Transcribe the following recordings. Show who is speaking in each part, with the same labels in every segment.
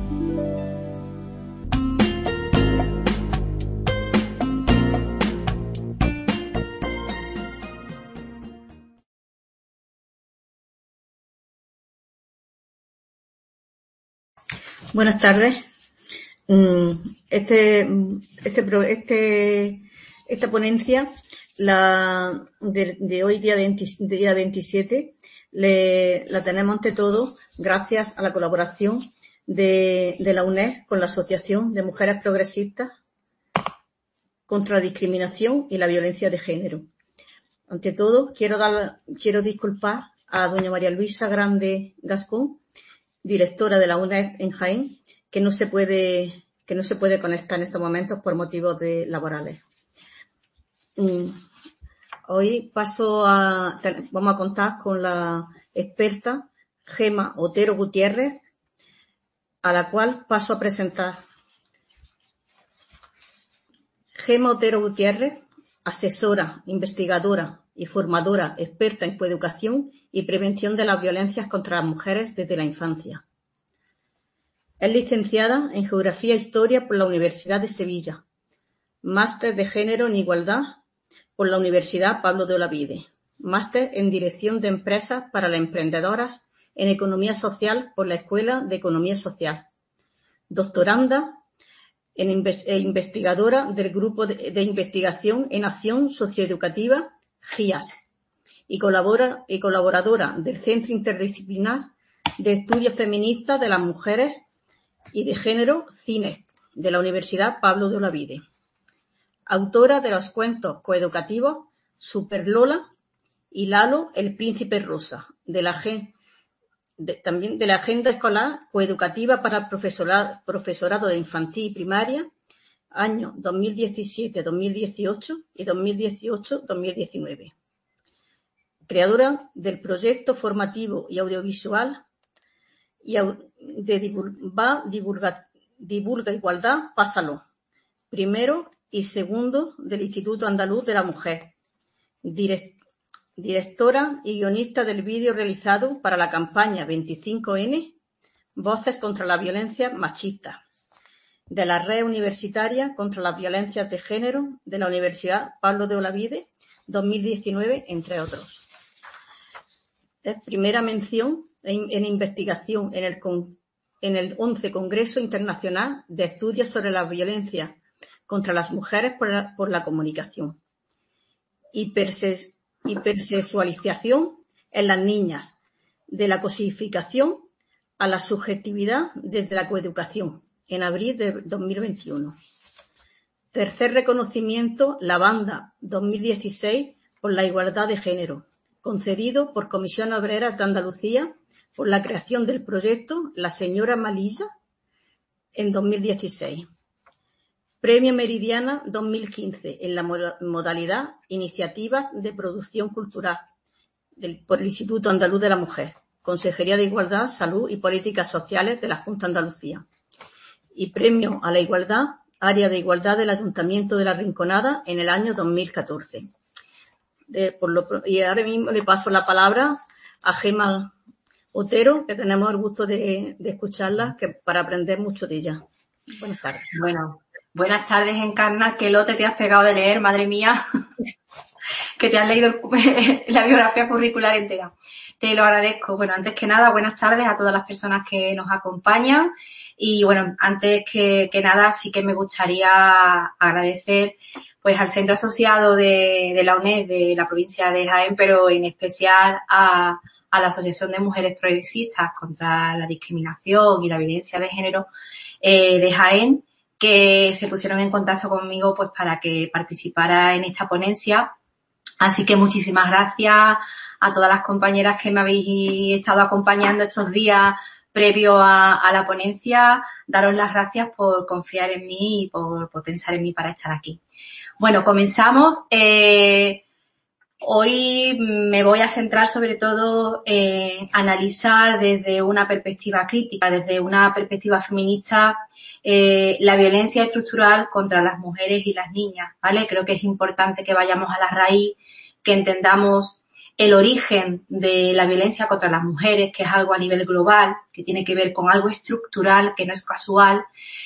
Speaker 1: Buenas tardes. Esta ponencia, de hoy, día 27, la tenemos ante todo gracias a la colaboración de la UNED con la Asociación de Mujeres Progresistas contra la Discriminación y la Violencia de Género. Ante todo, quiero disculpar a doña María Luisa Grande Gascón, directora de la UNED en Jaén, que no se puede conectar en estos momentos por motivos laborales. Hoy vamos a contar con la experta Gema Otero Gutiérrez, a la cual paso a presentar. Gema Otero Gutiérrez, asesora, investigadora y formadora experta en coeducación y prevención de las violencias contra las mujeres desde la infancia. Es licenciada en Geografía e Historia por la Universidad de Sevilla, máster de Género en Igualdad por la Universidad Pablo de Olavide, máster en Dirección de Empresas para las Emprendedoras en Economía Social por la Escuela de Economía Social, doctoranda e investigadora del Grupo de Investigación en Acción Socioeducativa GIAS y colaboradora del Centro Interdisciplinar de Estudios Feministas de las Mujeres y de Género CINEST de la Universidad Pablo de Olavide. Autora de los cuentos coeducativos Super Lola y Lalo, el Príncipe Rosa, también de la Agenda Escolar Coeducativa para el Profesorado de Infantil y Primaria, años 2017-2018 y 2018-2019. Creadora del proyecto formativo y audiovisual Divulga Igualdad, Pásalo, primero y segundo del Instituto Andaluz de la Mujer. Directora y guionista del vídeo realizado para la campaña 25N, Voces contra la Violencia Machista, de la Red Universitaria contra las Violencias de Género de la Universidad Pablo de Olavide, 2019, entre otros. Es primera mención en investigación en el 11 Congreso Internacional de Estudios sobre la Violencia contra las Mujeres por la Comunicación. Hipersexualización en las niñas, de la cosificación a la subjetividad desde la coeducación, en abril de 2021. Tercer reconocimiento, la Banda 2016 por la igualdad de género, concedido por Comisión Obrera de Andalucía por la creación del proyecto La Señora Malilla en 2016. Premio Meridiana 2015 en la modalidad Iniciativas de Producción Cultural por el Instituto Andaluz de la Mujer, Consejería de Igualdad, Salud y Políticas Sociales de la Junta de Andalucía. Y Premio a la Igualdad, Área de Igualdad del Ayuntamiento de La Rinconada en el año 2014. Y ahora mismo le paso la palabra a Gema Otero, que tenemos el gusto de escucharla, para aprender mucho de ella. Buenas tardes.
Speaker 2: Bueno, buenas tardes, Encarna. Qué lote te has pegado de leer, madre mía, que te has leído la biografía curricular entera. Te lo agradezco. Bueno, antes que nada, buenas tardes a todas las personas que nos acompañan. Y bueno, antes que nada, sí que me gustaría agradecer pues al centro asociado de la UNED de la provincia de Jaén, pero en especial a la Asociación de Mujeres Progresistas contra la Discriminación y la Violencia de Género de Jaén, que se pusieron en contacto conmigo pues para que participara en esta ponencia. Así que muchísimas gracias a todas las compañeras que me habéis estado acompañando estos días previo a la ponencia. Daros las gracias por confiar en mí y por pensar en mí para estar aquí. Bueno, comenzamos. Hoy me voy a centrar sobre todo en analizar desde una perspectiva crítica, desde una perspectiva feminista, la violencia estructural contra las mujeres y las niñas, ¿vale? Creo que es importante que vayamos a la raíz, que entendamos el origen de la violencia contra las mujeres, que es algo a nivel global, que tiene que ver con algo estructural, que no es casual.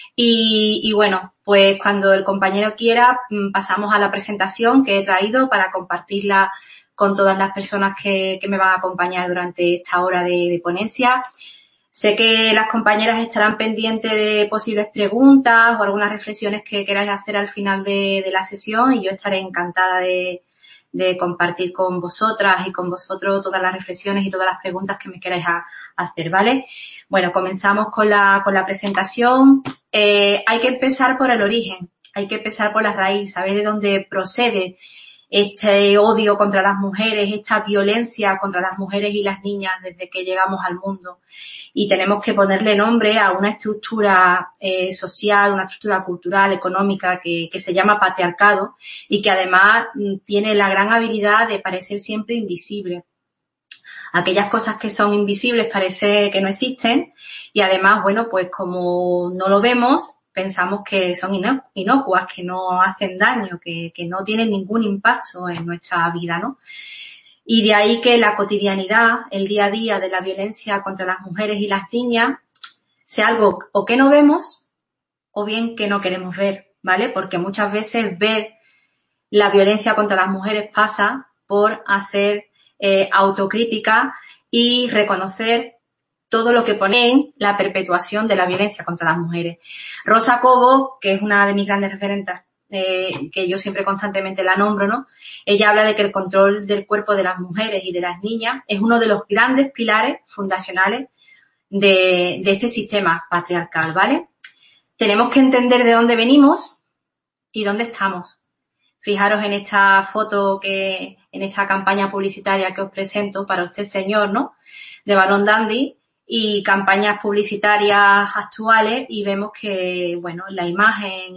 Speaker 2: Y bueno, pues cuando el compañero quiera, pasamos a la presentación que he traído para compartirla con todas las personas que me van a acompañar durante esta hora de ponencia. Sé que las compañeras estarán pendientes de posibles preguntas o algunas reflexiones que queráis hacer al final de la sesión, y yo estaré encantada de compartir con vosotras y con vosotros todas las reflexiones y todas las preguntas que me queráis hacer, ¿vale? Bueno, comenzamos con la presentación. Hay que empezar por el origen, hay que empezar por la raíz, saber de dónde procede este odio contra las mujeres, esta violencia contra las mujeres y las niñas desde que llegamos al mundo. Y tenemos que ponerle nombre a una estructura social, una estructura cultural, económica que se llama patriarcado, y que además tiene la gran habilidad de parecer siempre invisible. Aquellas cosas que son invisibles parece que no existen, y además, bueno, pues como no lo vemos, pensamos que son inocuas, que no hacen daño, que no tienen ningún impacto en nuestra vida, ¿no? Y de ahí que la cotidianidad, el día a día de la violencia contra las mujeres y las niñas sea algo o que no vemos o bien que no queremos ver, ¿vale? Porque muchas veces ver la violencia contra las mujeres pasa por hacer autocrítica y reconocer todo lo que pone en la perpetuación de la violencia contra las mujeres. Rosa Cobo, que es una de mis grandes referentes, que yo siempre constantemente la nombro, ¿no? Ella habla de que el control del cuerpo de las mujeres y de las niñas es uno de los grandes pilares fundacionales de este sistema patriarcal, ¿vale? Tenemos que entender de dónde venimos y dónde estamos. Fijaros en esta foto en esta campaña publicitaria que os presento para usted, señor, ¿no? De Balón Dandy, y campañas publicitarias actuales, y vemos que, bueno, la imagen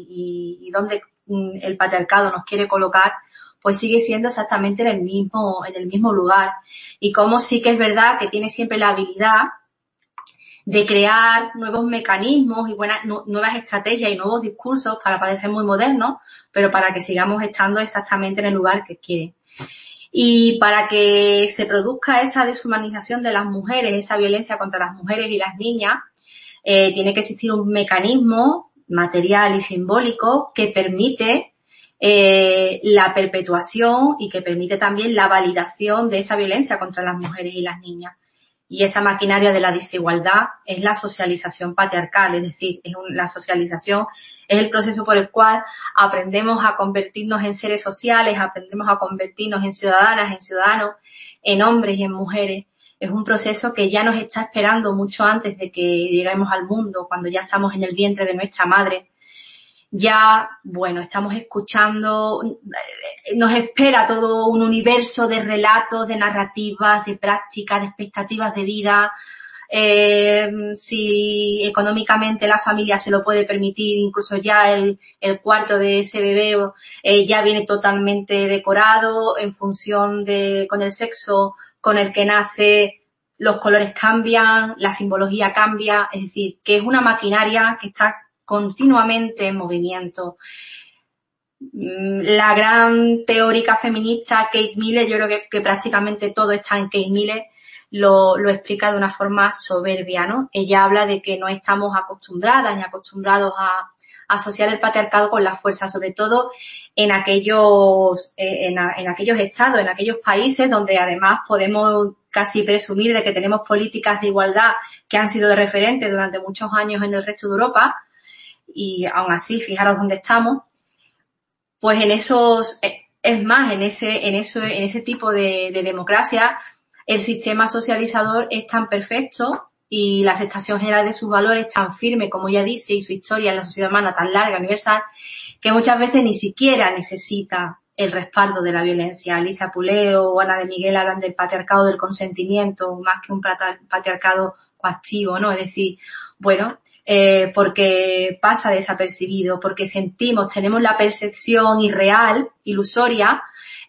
Speaker 2: y donde el patriarcado nos quiere colocar, pues sigue siendo exactamente en el mismo lugar. Y como sí que es verdad que tiene siempre la habilidad de crear nuevos mecanismos y nuevas estrategias y nuevos discursos para parecer muy modernos, pero para que sigamos estando exactamente en el lugar que quiere. Y para que se produzca esa deshumanización de las mujeres, esa violencia contra las mujeres y las niñas, tiene que existir un mecanismo material y simbólico que permite la perpetuación y que permite también la validación de esa violencia contra las mujeres y las niñas. Y esa maquinaria de la desigualdad es la socialización patriarcal, es decir, la socialización es el proceso por el cual aprendemos a convertirnos en seres sociales, aprendemos a convertirnos en ciudadanas, en ciudadanos, en hombres y en mujeres. Es un proceso que ya nos está esperando mucho antes de que lleguemos al mundo, cuando ya estamos en el vientre de nuestra madre. Ya, bueno, estamos escuchando, nos espera todo un universo de relatos, de narrativas, de prácticas, de expectativas de vida. Si económicamente la familia se lo puede permitir, incluso ya el cuarto de ese bebé ya viene totalmente decorado en función con el sexo con el que nace, los colores cambian, la simbología cambia, es decir, que es una maquinaria que está continuamente en movimiento. La gran teórica feminista Kate Miller, yo creo que prácticamente todo está en Kate Miller, lo explica de una forma soberbia, ¿no? Ella habla de que no estamos acostumbradas ni acostumbrados a asociar el patriarcado con la fuerza, sobre todo en aquellos estados, en aquellos países donde además podemos casi presumir de que tenemos políticas de igualdad que han sido de referente durante muchos años en el resto de Europa, y aún así, fijaros dónde estamos, pues en ese tipo de democracia, el sistema socializador es tan perfecto y la aceptación general de sus valores tan firme, como ella dice, y su historia en la sociedad humana tan larga, universal, que muchas veces ni siquiera necesita el respaldo de la violencia. Alicia Puleo o Ana de Miguel hablan del patriarcado del consentimiento más que un patriarcado coactivo, ¿no? Es decir, bueno, porque pasa desapercibido, porque tenemos la percepción irreal, ilusoria,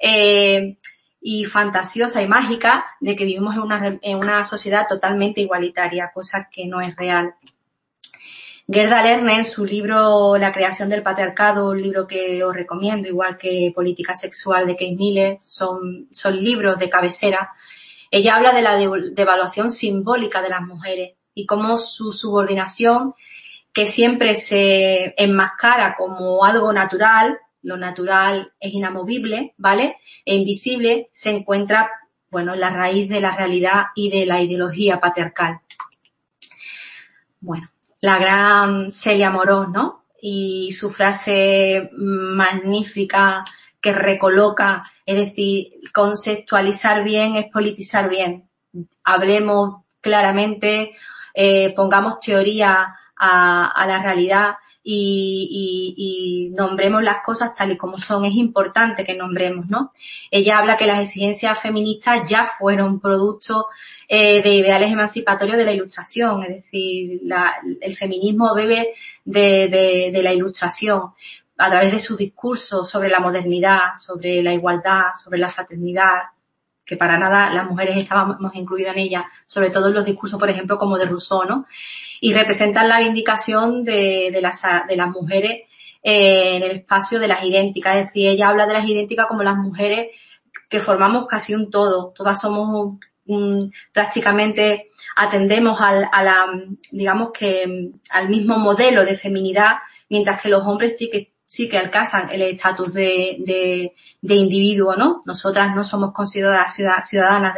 Speaker 2: y fantasiosa y mágica de que vivimos en una sociedad totalmente igualitaria, cosa que no es real. Gerda Lerner, en su libro La creación del patriarcado, un libro que os recomiendo, igual que Política sexual de Kate Miller, son libros de cabecera. Ella habla de la devaluación simbólica de las mujeres y cómo su subordinación, que siempre se enmascara como algo natural, lo natural es inamovible, ¿vale? E invisible, se encuentra, bueno, en la raíz de la realidad y de la ideología patriarcal. Bueno, la gran Celia Morós, ¿no? Y su frase magnífica que recoloca, es decir, conceptualizar bien es politizar bien. Hablemos claramente, pongamos teoría a la realidad y nombremos las cosas tal y como son. Es importante que nombremos, ¿no? Ella habla que las exigencias feministas ya fueron producto de ideales emancipatorios de la Ilustración, es decir, el feminismo bebe de la Ilustración a través de su discurso sobre la modernidad, sobre la igualdad, sobre la fraternidad, que para nada las mujeres estábamos incluidas en ella, sobre todo en los discursos, por ejemplo, como de Rousseau, ¿no? Y representan la vindicación de las mujeres en el espacio de las idénticas, es decir, ella habla de las idénticas como las mujeres que formamos casi un todo, todas somos prácticamente atendemos digamos que al mismo modelo de feminidad, mientras que los hombres sí que alcanzan el estatus de individuo, ¿no? Nosotras no somos consideradas ciudadanas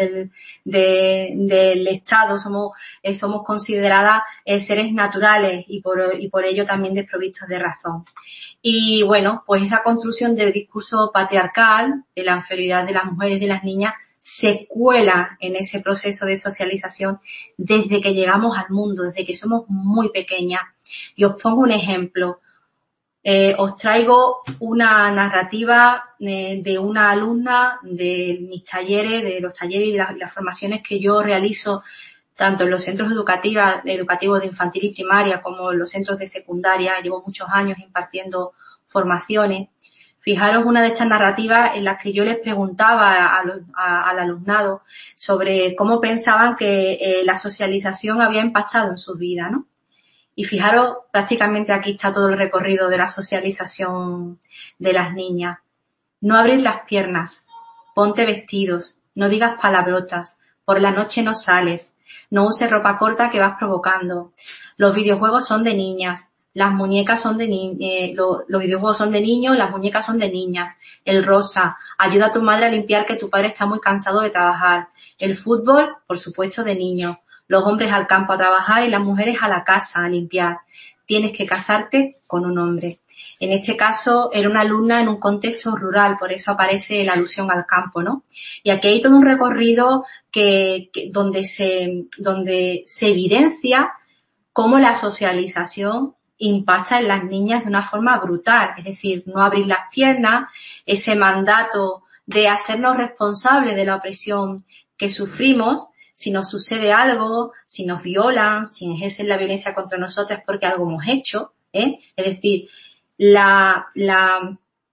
Speaker 2: del Estado, somos consideradas seres naturales y por ello también desprovistos de razón. Y bueno, pues esa construcción del discurso patriarcal, de la inferioridad de las mujeres y de las niñas, se cuela en ese proceso de socialización desde que llegamos al mundo, desde que somos muy pequeñas. Y os pongo un ejemplo. Os traigo una narrativa de una alumna de mis talleres, de los talleres y las formaciones que yo realizo tanto en los centros educativos de infantil y primaria como en los centros de secundaria. Llevo muchos años impartiendo formaciones. Fijaros una de estas narrativas en las que yo les preguntaba al alumnado sobre cómo pensaban que la socialización había impactado en sus vidas, ¿no? Y fijaros, prácticamente aquí está todo el recorrido de la socialización de las niñas. No abrir las piernas, ponte vestidos, no digas palabrotas, por la noche no sales, no uses ropa corta que vas provocando. Los videojuegos son de niñas. Las muñecas son los videojuegos son de niños, las muñecas son de niñas. El rosa, ayuda a tu madre a limpiar que tu padre está muy cansado de trabajar. El fútbol, por supuesto, de niños. Los hombres al campo a trabajar y las mujeres a la casa a limpiar. Tienes que casarte con un hombre. En este caso, era una alumna en un contexto rural, por eso aparece la alusión al campo, ¿no? Y aquí hay todo un recorrido donde se evidencia cómo la socialización impacta en las niñas de una forma brutal, es decir, no abrir las piernas, ese mandato de hacernos responsables de la opresión que sufrimos, si nos sucede algo, si nos violan, si ejercen la violencia contra nosotras porque algo hemos hecho, es decir, el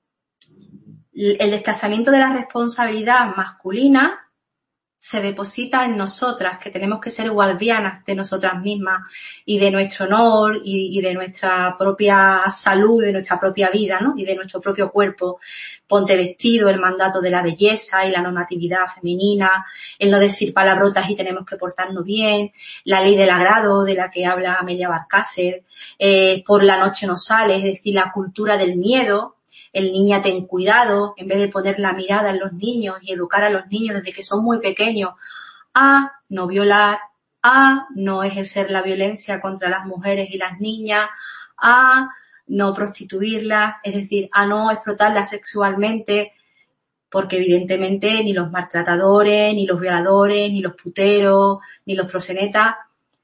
Speaker 2: desplazamiento de la responsabilidad masculina se deposita en nosotras, que tenemos que ser guardianas de nosotras mismas y de nuestro honor y de nuestra propia salud, de nuestra propia vida, ¿no? Y de nuestro propio cuerpo. Ponte vestido, el mandato de la belleza y la normatividad femenina, el no decir palabrotas y tenemos que portarnos bien, la ley del agrado de la que habla Amelia Barcácer, por la noche no sales, es decir, la cultura del miedo, el niña ten cuidado, en vez de poner la mirada en los niños y educar a los niños desde que son muy pequeños a no violar, a no ejercer la violencia contra las mujeres y las niñas, a no prostituirlas, es decir, a no explotarlas sexualmente, porque evidentemente ni los maltratadores, ni los violadores, ni los puteros, ni los proxenetas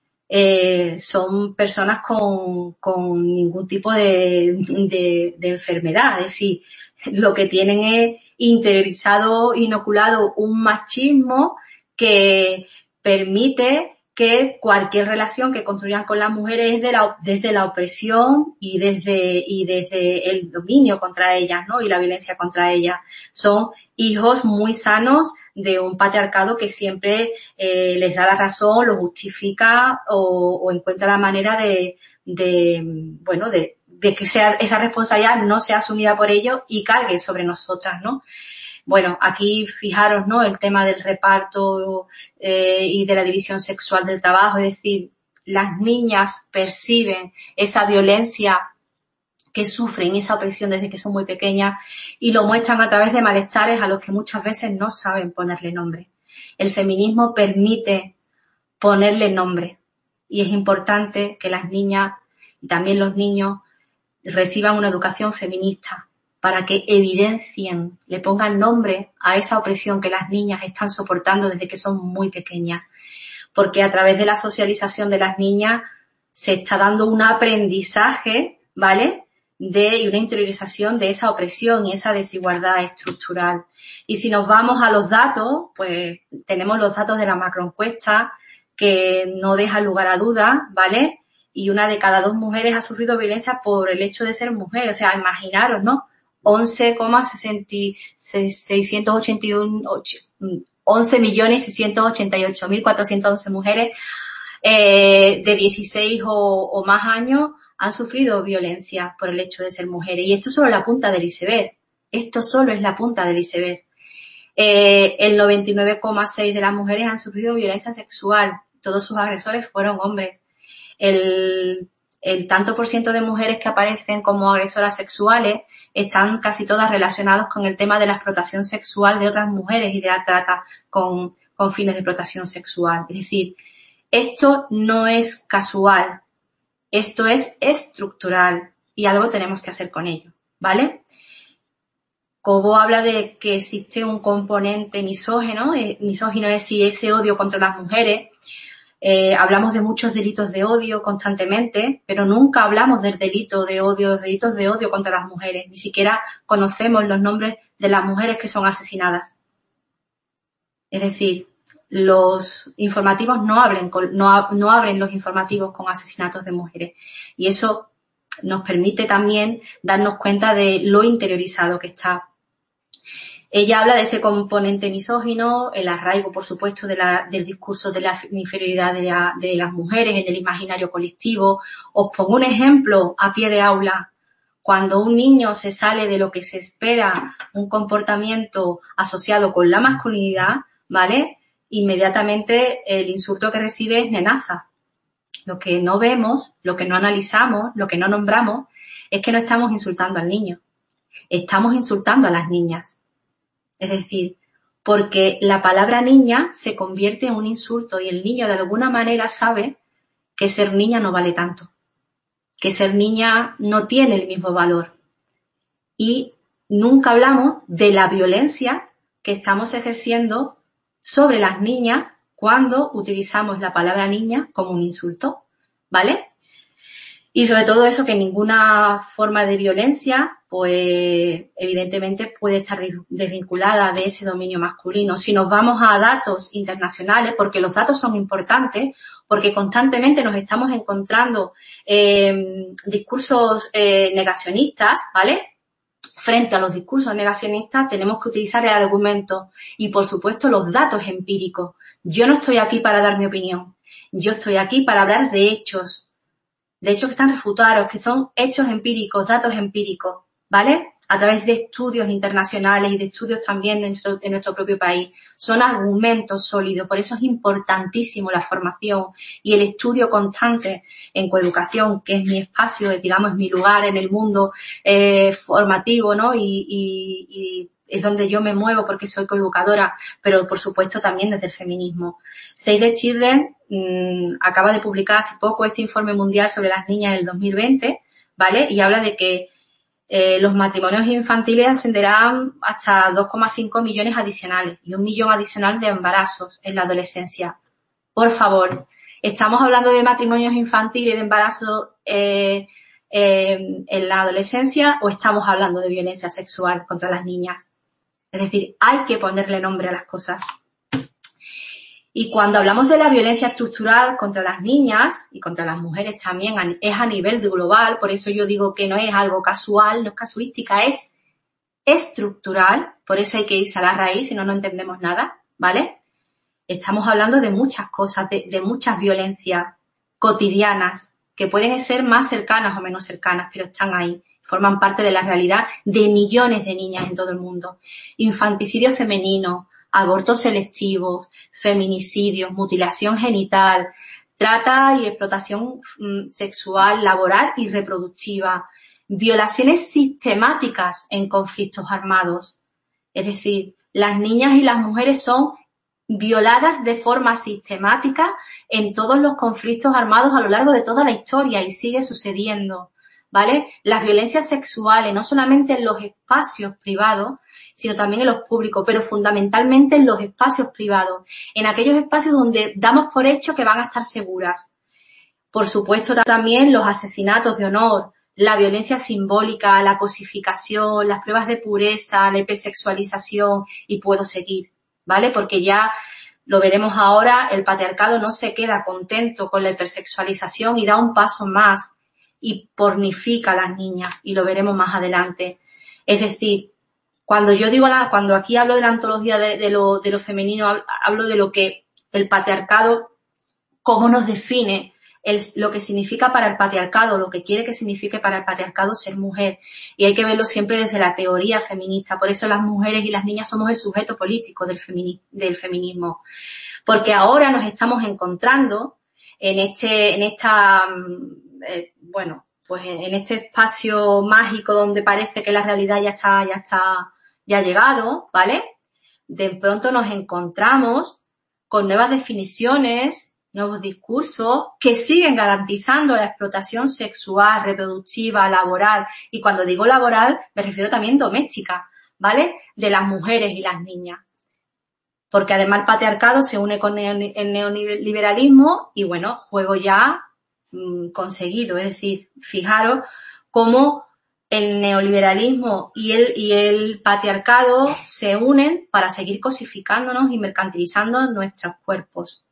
Speaker 2: son personas con ningún tipo de enfermedad. Es decir, lo que tienen es interiorizado, inoculado un machismo que permite que cualquier relación que construyan con las mujeres es desde la opresión y desde el dominio contra ellas, ¿no? Y la violencia contra ellas. Son hijos muy sanos de un patriarcado que siempre les da la razón, lo justifica o encuentra la manera de que esa responsabilidad no sea asumida por ellos y cargue sobre nosotras, ¿no? Bueno, aquí fijaros, ¿no? El tema del reparto y de la división sexual del trabajo, es decir, las niñas perciben esa violencia que sufren, esa opresión desde que son muy pequeñas y lo muestran a través de malestares a los que muchas veces no saben ponerle nombre. El feminismo permite ponerle nombre y es importante que las niñas y también los niños reciban una educación feminista para que evidencien, le pongan nombre a esa opresión que las niñas están soportando desde que son muy pequeñas. Porque a través de la socialización de las niñas se está dando un aprendizaje, ¿vale? Y una interiorización de esa opresión y esa desigualdad estructural. Y si nos vamos a los datos, pues tenemos los datos de la macroencuesta que no dejan lugar a dudas, ¿vale? Y 1 de cada 2 mujeres ha sufrido violencia por el hecho de ser mujer. O sea, imaginaros, ¿no? 11.688.411 mujeres de 16 o más años han sufrido violencia por el hecho de ser mujeres. Y esto solo es la punta del iceberg. Esto solo es la punta del iceberg. El 99,6% de las mujeres han sufrido violencia sexual. Todos sus agresores fueron hombres. El tanto por ciento de mujeres que aparecen como agresoras sexuales están casi todas relacionadas con el tema de la explotación sexual de otras mujeres y de la trata con fines de explotación sexual. Es decir, esto no es casual, esto es estructural y algo tenemos que hacer con ello, ¿vale? Cobo habla de que existe un componente misógino es decir, ese odio contra las mujeres. Hablamos de muchos delitos de odio constantemente, pero nunca hablamos del delito de odio, los delitos de odio contra las mujeres. Ni siquiera conocemos los nombres de las mujeres que son asesinadas. Es decir, los informativos no abren los informativos con asesinatos de mujeres. Y eso nos permite también darnos cuenta de lo interiorizado que está. Ella habla de ese componente misógino, el arraigo, por supuesto, del discurso de la inferioridad de las mujeres en el imaginario colectivo. Os pongo un ejemplo a pie de aula. Cuando un niño se sale de lo que se espera, un comportamiento asociado con la masculinidad, ¿vale? Inmediatamente el insulto que recibe es nenaza. Lo que no vemos, lo que no analizamos, lo que no nombramos, es que no estamos insultando al niño. Estamos insultando a las niñas. Es decir, porque la palabra niña se convierte en un insulto y el niño de alguna manera sabe que ser niña no vale tanto, que ser niña no tiene el mismo valor. Y nunca hablamos de la violencia que estamos ejerciendo sobre las niñas cuando utilizamos la palabra niña como un insulto, ¿vale? Y sobre todo eso, que ninguna forma de violencia, pues evidentemente puede estar desvinculada de ese dominio masculino. Si nos vamos a datos internacionales, porque los datos son importantes, porque constantemente nos estamos encontrando discursos negacionistas, ¿vale? Frente a los discursos negacionistas tenemos que utilizar el argumento y, por supuesto, los datos empíricos. Yo no estoy aquí para dar mi opinión. Yo estoy aquí para hablar de hechos que están refutados, que son hechos empíricos, datos empíricos, ¿vale? A través de estudios internacionales y de estudios también en nuestro propio país. Son argumentos sólidos, por eso es importantísimo la formación y el estudio constante en coeducación, que es mi espacio, digamos, mi lugar en el mundo formativo, ¿no? Y es donde yo me muevo porque soy coeducadora, pero por supuesto también desde el feminismo. Save the Children acaba de publicar hace poco este informe mundial sobre las niñas del 2020, ¿vale? Y habla de que los matrimonios infantiles ascenderán hasta 2,5 millones adicionales y 1 millón adicional de embarazos en la adolescencia. Por favor, ¿estamos hablando de matrimonios infantiles, de embarazo en la adolescencia o estamos hablando de violencia sexual contra las niñas? Es decir, hay que ponerle nombre a las cosas. Y cuando hablamos de la violencia estructural contra las niñas y contra las mujeres también es a nivel global, por eso yo digo que no es algo casual, no es casuística, es estructural, por eso hay que irse a la raíz, si no, no entendemos nada, ¿vale? Estamos hablando de muchas cosas, de muchas violencias cotidianas que pueden ser más cercanas o menos cercanas, pero están ahí, forman parte de la realidad de millones de niñas en todo el mundo. Infanticidio femenino, abortos selectivos, feminicidios, mutilación genital, trata y explotación sexual, laboral y reproductiva, violaciones sistemáticas en conflictos armados. Es decir, las niñas y las mujeres son violadas de forma sistemática en todos los conflictos armados a lo largo de toda la historia y sigue sucediendo, ¿vale? Las violencias sexuales, no solamente en los espacios privados, sino también en los públicos, pero fundamentalmente en los espacios privados, en aquellos espacios donde damos por hecho que van a estar seguras. Por supuesto, también los asesinatos de honor, la violencia simbólica, la cosificación, las pruebas de pureza, la hipersexualización y puedo seguir, ¿vale? Porque ya lo veremos ahora, el patriarcado no se queda contento con la hipersexualización y da un paso más y pornifica a las niñas y lo veremos más adelante. Es decir, cuando yo digo cuando aquí hablo de la antología de lo femenino, hablo de lo que el patriarcado, cómo nos define, lo que significa para el patriarcado, lo que quiere que signifique para el patriarcado ser mujer. Y hay que verlo siempre desde la teoría feminista. Por eso las mujeres y las niñas somos el sujeto político del feminismo. Porque ahora nos estamos encontrando en este espacio mágico donde parece que la realidad ya ha llegado, ¿vale? De pronto nos encontramos con nuevas definiciones, nuevos discursos que siguen garantizando la explotación sexual, reproductiva, laboral, y cuando digo laboral me refiero también doméstica, ¿vale? De las mujeres y las niñas. Porque además el patriarcado se une con el neoliberalismo y bueno, juego ya conseguido. Es decir, fijaros cómo el neoliberalismo y el patriarcado se unen para seguir cosificándonos y mercantilizando nuestros cuerpos.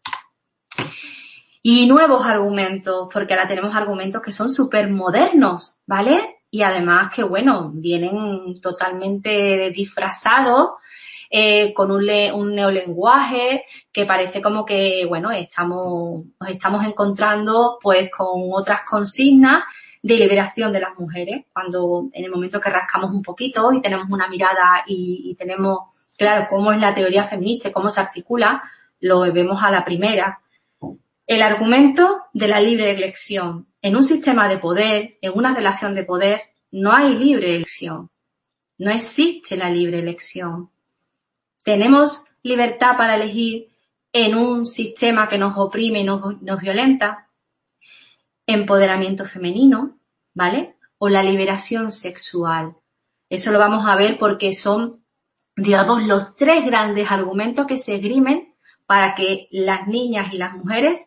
Speaker 2: Y nuevos argumentos, porque ahora tenemos argumentos que son súper modernos, ¿vale? Y además que, bueno, vienen totalmente disfrazados, con un neolenguaje que parece como que, bueno, nos estamos encontrando pues con otras consignas de liberación de las mujeres, cuando en el momento que rascamos un poquito y tenemos una mirada y tenemos claro cómo es la teoría feminista y cómo se articula, lo vemos a la primera. El argumento de la libre elección. En un sistema de poder, en una relación de poder, no hay libre elección. No existe la libre elección. Tenemos libertad para elegir en un sistema que nos oprime y nos violenta. Empoderamiento femenino, ¿vale? O la liberación sexual. Eso lo vamos a ver porque son, digamos, los tres grandes argumentos que se esgrimen para que las niñas y las mujeres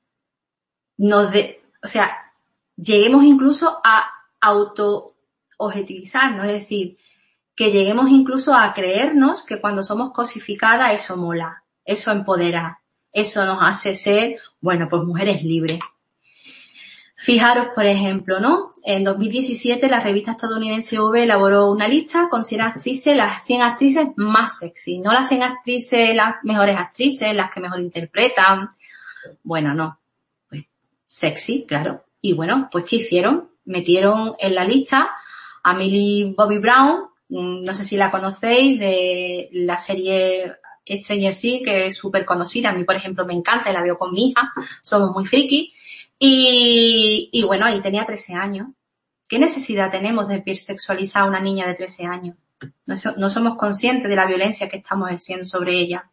Speaker 2: lleguemos incluso a auto-objetivizarnos, es decir, que lleguemos incluso a creernos que cuando somos cosificadas eso mola, eso empodera, eso nos hace ser, bueno, pues mujeres libres. Fijaros, por ejemplo, ¿no? En 2017 la revista estadounidense V elaboró una lista con 100 actrices, las 100 actrices más sexy, no las 100 actrices, las mejores actrices, las que mejor interpretan. Bueno, no. Sexy, claro. Y bueno, pues ¿qué hicieron? Metieron en la lista a Millie Bobby Brown, no sé si la conocéis, de la serie Stranger Things, que es súper conocida. A mí, por ejemplo, me encanta y la veo con mi hija. Somos muy friki. Y bueno, ahí tenía 13 años. ¿Qué necesidad tenemos de hipersexualizar a una niña de 13 años? No somos conscientes de la violencia que estamos ejerciendo sobre ella.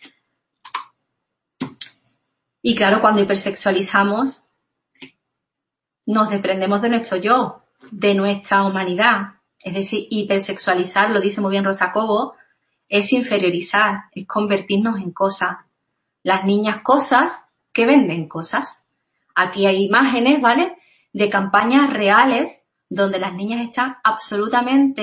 Speaker 2: Y claro, cuando hipersexualizamos, nos desprendemos de nuestro yo, de nuestra humanidad. Es decir, hipersexualizar, lo dice muy bien Rosa Cobo, es inferiorizar, es convertirnos en cosas. Las niñas cosas que venden cosas. Aquí hay imágenes, ¿vale?, de campañas reales donde las niñas están absolutamente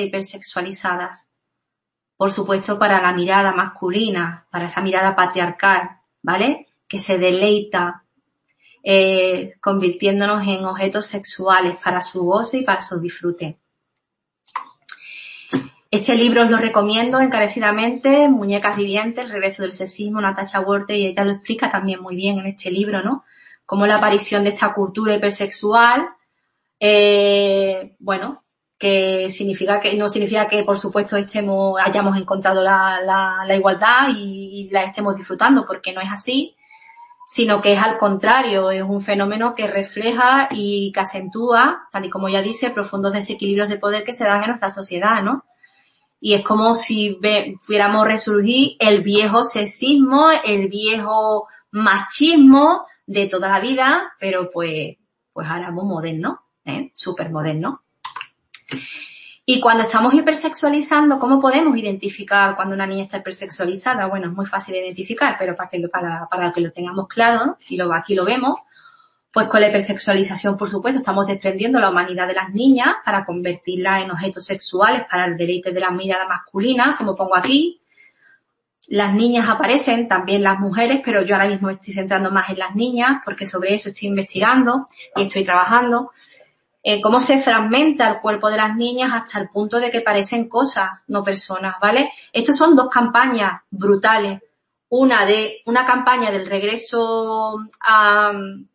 Speaker 2: hipersexualizadas. Por supuesto, para la mirada masculina, para esa mirada patriarcal, ¿vale? Que se deleita convirtiéndonos en objetos sexuales para su goce y para su disfrute. Este libro os lo recomiendo encarecidamente, Muñecas vivientes, el regreso del sexismo, Natasha Worte, y ella lo explica también muy bien en este libro, ¿no? Cómo la aparición de esta cultura hipersexual, bueno, que significa que no significa que por supuesto hayamos encontrado la igualdad y la estemos disfrutando, porque no es así, sino que es al contrario, es un fenómeno que refleja y que acentúa, tal y como ya dice, profundos desequilibrios de poder que se dan en nuestra sociedad, ¿no? Y es como si fuéramos resurgir el viejo sexismo, el viejo machismo de toda la vida, pero pues ahora muy moderno, súper moderno. Y cuando estamos hipersexualizando, ¿cómo podemos identificar cuando una niña está hipersexualizada? Bueno, es muy fácil de identificar, pero para que lo tengamos claro, ¿no? Y aquí lo vemos, pues con la hipersexualización, por supuesto, estamos desprendiendo la humanidad de las niñas para convertirlas en objetos sexuales para el deleite de la mirada masculina, como pongo aquí. Las niñas aparecen, también las mujeres, pero yo ahora mismo me estoy centrando más en las niñas, porque sobre eso estoy investigando y estoy trabajando. Cómo se fragmenta el cuerpo de las niñas hasta el punto de que parecen cosas, no personas, ¿vale? Estas son dos campañas brutales. Una campaña del regreso a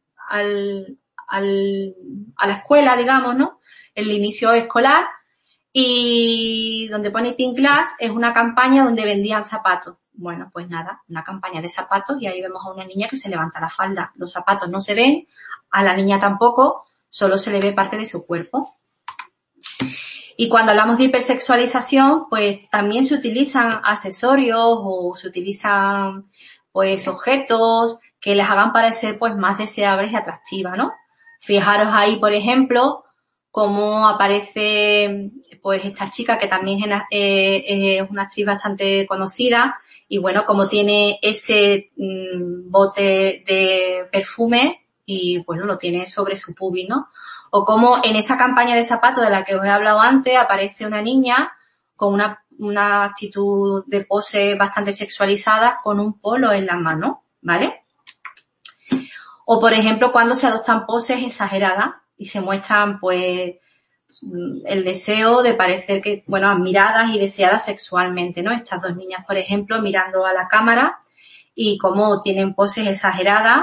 Speaker 2: la escuela, digamos, ¿no? El inicio escolar, y donde pone Teen Class es una campaña donde vendían zapatos. Bueno, pues nada, una campaña de zapatos, y ahí vemos a una niña que se levanta la falda. Los zapatos no se ven, a la niña tampoco, solo se le ve parte de su cuerpo. Y cuando hablamos de hipersexualización, pues también se utilizan accesorios o se utilizan pues objetos que les hagan parecer pues más deseables y atractivas, ¿no? Fijaros ahí, por ejemplo, cómo aparece pues esta chica que también es una actriz bastante conocida, y bueno, como tiene ese bote de perfume y bueno, lo tiene sobre su pubis, ¿no? O como en esa campaña de zapatos de la que os he hablado antes aparece una niña con una actitud de pose bastante sexualizada con un polo en la mano, ¿vale? O por ejemplo cuando se adoptan poses exageradas y se muestran pues el deseo de parecer que, bueno, admiradas y deseadas sexualmente, ¿no? Estas dos niñas, por ejemplo, mirando a la cámara y cómo tienen poses exageradas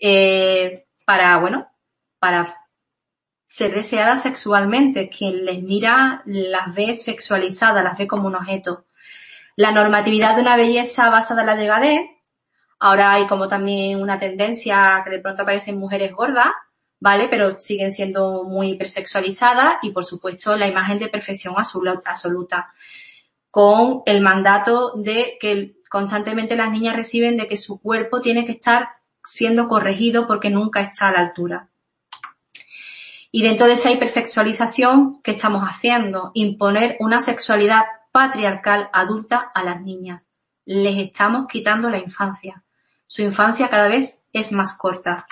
Speaker 2: para ser deseadas sexualmente. Quien les mira las ve sexualizadas, las ve como un objeto. La normatividad de una belleza basada en la delgadez. Ahora hay como también una tendencia que de pronto aparecen mujeres gordas, ¿vale? Pero siguen siendo muy hipersexualizadas, y por supuesto la imagen de perfección absoluta, con el mandato de que constantemente las niñas reciben de que su cuerpo tiene que estar siendo corregido porque nunca está a la altura. Y dentro de esa hipersexualización, ¿qué estamos haciendo? Imponer una sexualidad patriarcal adulta a las niñas. Les estamos quitando la infancia. Su infancia cada vez es más corta.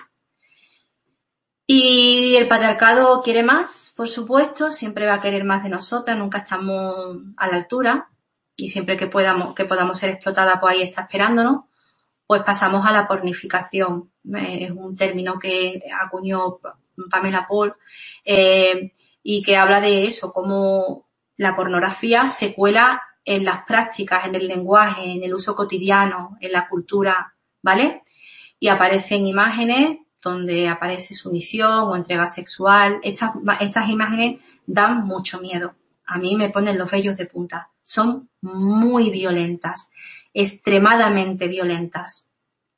Speaker 2: Y el patriarcado quiere más, por supuesto, siempre va a querer más de nosotras, nunca estamos a la altura, y siempre que podamos ser explotadas, pues ahí está esperándonos. Pues pasamos a la pornificación. Es un término que acuñó Pamela Paul, y que habla de eso, cómo la pornografía se cuela en las prácticas, en el lenguaje, en el uso cotidiano, en la cultura, ¿vale? Y aparecen imágenes donde aparece sumisión o entrega sexual. Estas imágenes dan mucho miedo. A mí me ponen los vellos de punta. Son muy violentas, extremadamente violentas.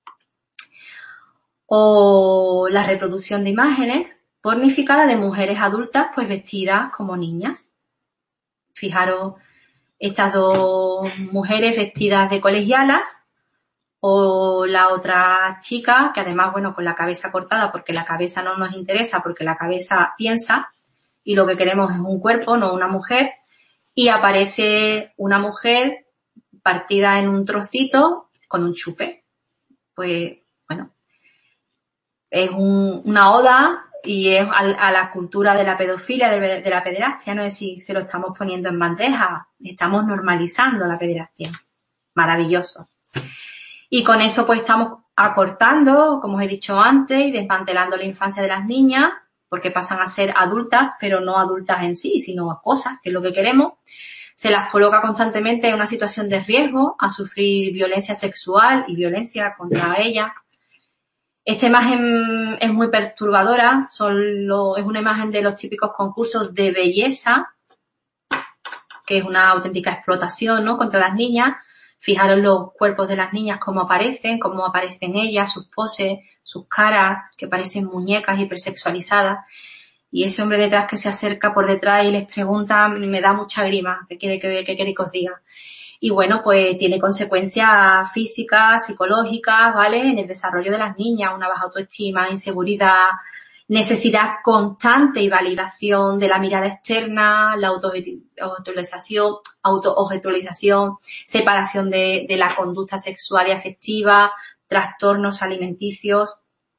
Speaker 2: O la reproducción de imágenes pornificadas de mujeres adultas pues vestidas como niñas. Fijaros estas dos mujeres vestidas de colegialas, o la otra chica que además, bueno, con la cabeza cortada, porque la cabeza no nos interesa, porque la cabeza piensa y lo que queremos es un cuerpo, no una mujer, y aparece una mujer partida en un trocito con un chupe. Pues, bueno, es una oda y es a la cultura de la pedofilia, de la pederastia, no es si se lo estamos poniendo en bandeja, estamos normalizando la pederastia. Maravilloso. Y con eso pues estamos acortando, como os he dicho antes, y desmantelando la infancia de las niñas, porque pasan a ser adultas, pero no adultas en sí, sino cosas, que es lo que queremos. Se las coloca constantemente en una situación de riesgo a sufrir violencia sexual y violencia contra ellas. Esta imagen es muy perturbadora, es una imagen de los típicos concursos de belleza, que es una auténtica explotación, ¿no?, contra las niñas. Fijaros los cuerpos de las niñas, cómo aparecen ellas, sus poses, sus caras, que parecen muñecas hipersexualizadas. Y ese hombre detrás que se acerca por detrás y les pregunta, me da mucha grima, ¿qué quiere que os diga? Y bueno, pues tiene consecuencias físicas, psicológicas, ¿vale?, en el desarrollo de las niñas, una baja autoestima, inseguridad, necesidad constante y validación de la mirada externa, la autoobjetualización, separación de la conducta sexual y afectiva, trastornos alimenticios.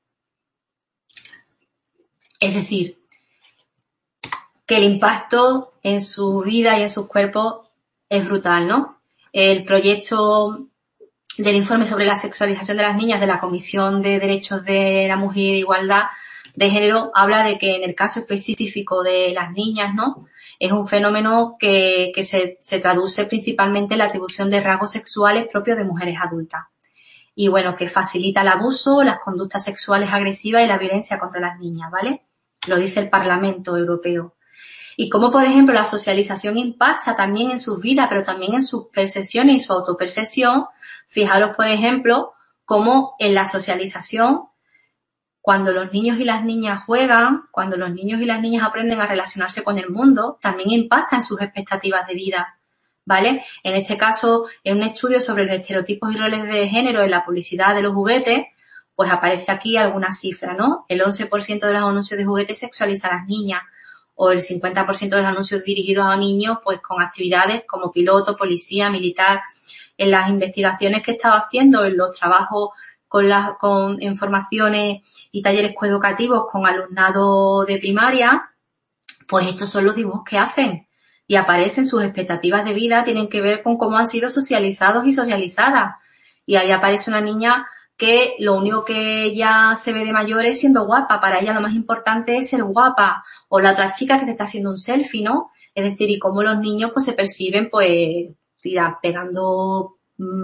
Speaker 2: Es decir, que el impacto en su vida y en sus cuerpos es brutal, ¿no? El proyecto del informe sobre la sexualización de las niñas de la Comisión de Derechos de la Mujer e Igualdad de Género habla de que en el caso específico de las niñas, ¿no?, es un fenómeno que se traduce principalmente en la atribución de rasgos sexuales propios de mujeres adultas. Y bueno, que facilita el abuso, las conductas sexuales agresivas y la violencia contra las niñas, ¿vale? Lo dice el Parlamento Europeo. Y cómo, por ejemplo, la socialización impacta también en sus vidas, pero también en sus percepciones y su autopercepción. Fijaros, por ejemplo, cómo en la socialización, cuando los niños y las niñas juegan, cuando los niños y las niñas aprenden a relacionarse con el mundo, también impacta en sus expectativas de vida, ¿vale? En este caso, en un estudio sobre los estereotipos y roles de género en la publicidad de los juguetes, pues aparece aquí alguna cifra, ¿no? El 11% de los anuncios de juguetes sexualiza a las niñas, o el 50% de los anuncios dirigidos a niños, pues con actividades como piloto, policía, militar. En las investigaciones que he estado haciendo, en los trabajos en formaciones y talleres coeducativos con alumnado de primaria, pues estos son los dibujos que hacen y aparecen sus expectativas de vida, tienen que ver con cómo han sido socializados y socializadas. Y ahí aparece una niña que lo único que ella se ve de mayor es siendo guapa. Para ella lo más importante es ser guapa. O la otra chica que se está haciendo un selfie, ¿no? Es decir, y cómo los niños pues se perciben pues pegando